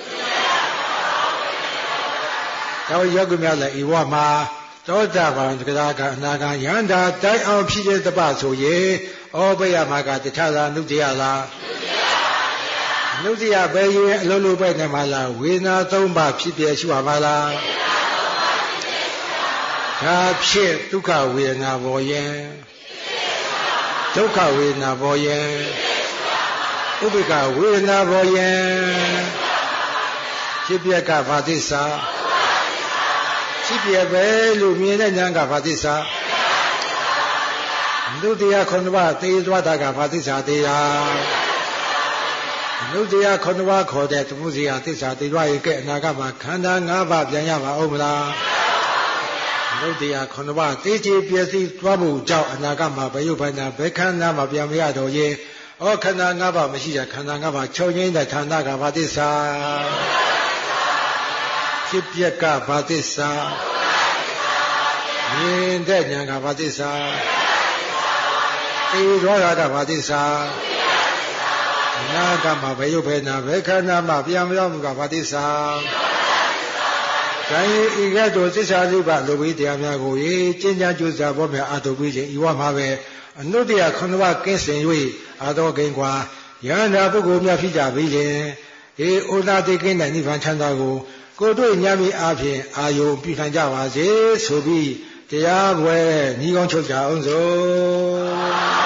တော်ယောဂီများလည်းဤဝမှာသောတာပန်သက္ကရာကအနာဂံယန္တာတိုင်အောင်ဖြစ်တဲ့တပဆိုရင်ဩဘယမှာကတခြားလားနုတ္တိယလားနုတ္တိယပဲရင်အလုံးလုံးပဲနေမှာလားဝေဒနာ3ပါးဖြစ်ပြရှိပါမလားဒါဖြစ်ဒုက္ခဝေဒနာပေါ်ရင်ဒုက္ခဝေဒနာပေါ်ရင်ဥပိ္ပခဝေဒနာပေါ်ရင်ဖြစ်ပြကဘာသစ္စာဖြစ်ပြပဲလို့မြင်တဲ့ဉာဏ်ကဘာသစ္စာအနုတ္တရာခုနှစ်ပါးသိသွားတာကဘာသစ္စာတရားအနုတ္တရာခုနှစ်ပါးခေါ်တဲ့သမုဒိယသစ္စာသိသွားရင်ကဲအနာဂတ်မှာခန္ဓာ၅ပါးပြန်ရပါဦးမလားအနုတ္တရာခုနှစ်ပါးသိချေပြည့်စည်သွားဖို့ကြောင့်အနာဂတ်မှာဘယုဘနာဘယ်ခန္ဓာမှာပြန်မရတော့ရင်ဩခန္ဓာ၅ပါးမရှိတဲ့ခန္ဓာ၅ပါးချုပ်ငိမ့်တဲ့ခန္ဓာကဘာသစ္စာဖြစ်ပျက်ကဘာသစ္စာမြင်တဲ့ဉာဏ်ကဘာသစ္စာသိသွားတာကဘာသစ္စာအနာဂတ်မှာဘယ်ရုပ်ဘယ်နာဘယ်ခန္ဓာမှာပြန်မရောက်မှုကဘာသစ္စာဒါရင်ဤကဲ့သို့သစ္စာလေးပါလိုပြီးတရားများကိုကျင့်ကြံကြိုးစားဖို့မြတ်အထုပ်ပြီးခြင်းဤဝမှာပဲအနုတ္တရာခုနှစ်ပါးကင်းစင်၍အာတော်ကိန်းကွာယန္တာပုဂ္ဂိုလ်များဖြစ်ကြပြီးခြင်းဩနာတိကိန်းတဲ့နိဗ္ဗာန်ချမ်းသာကိုကိုယ်တို့ဉာဏ်မိအားဖြင့်အာယုံပြုနိုင်ကြပါစေဆိုပြီးတရားပွဲညီကောင်းချုပ်ကြအောင်စို့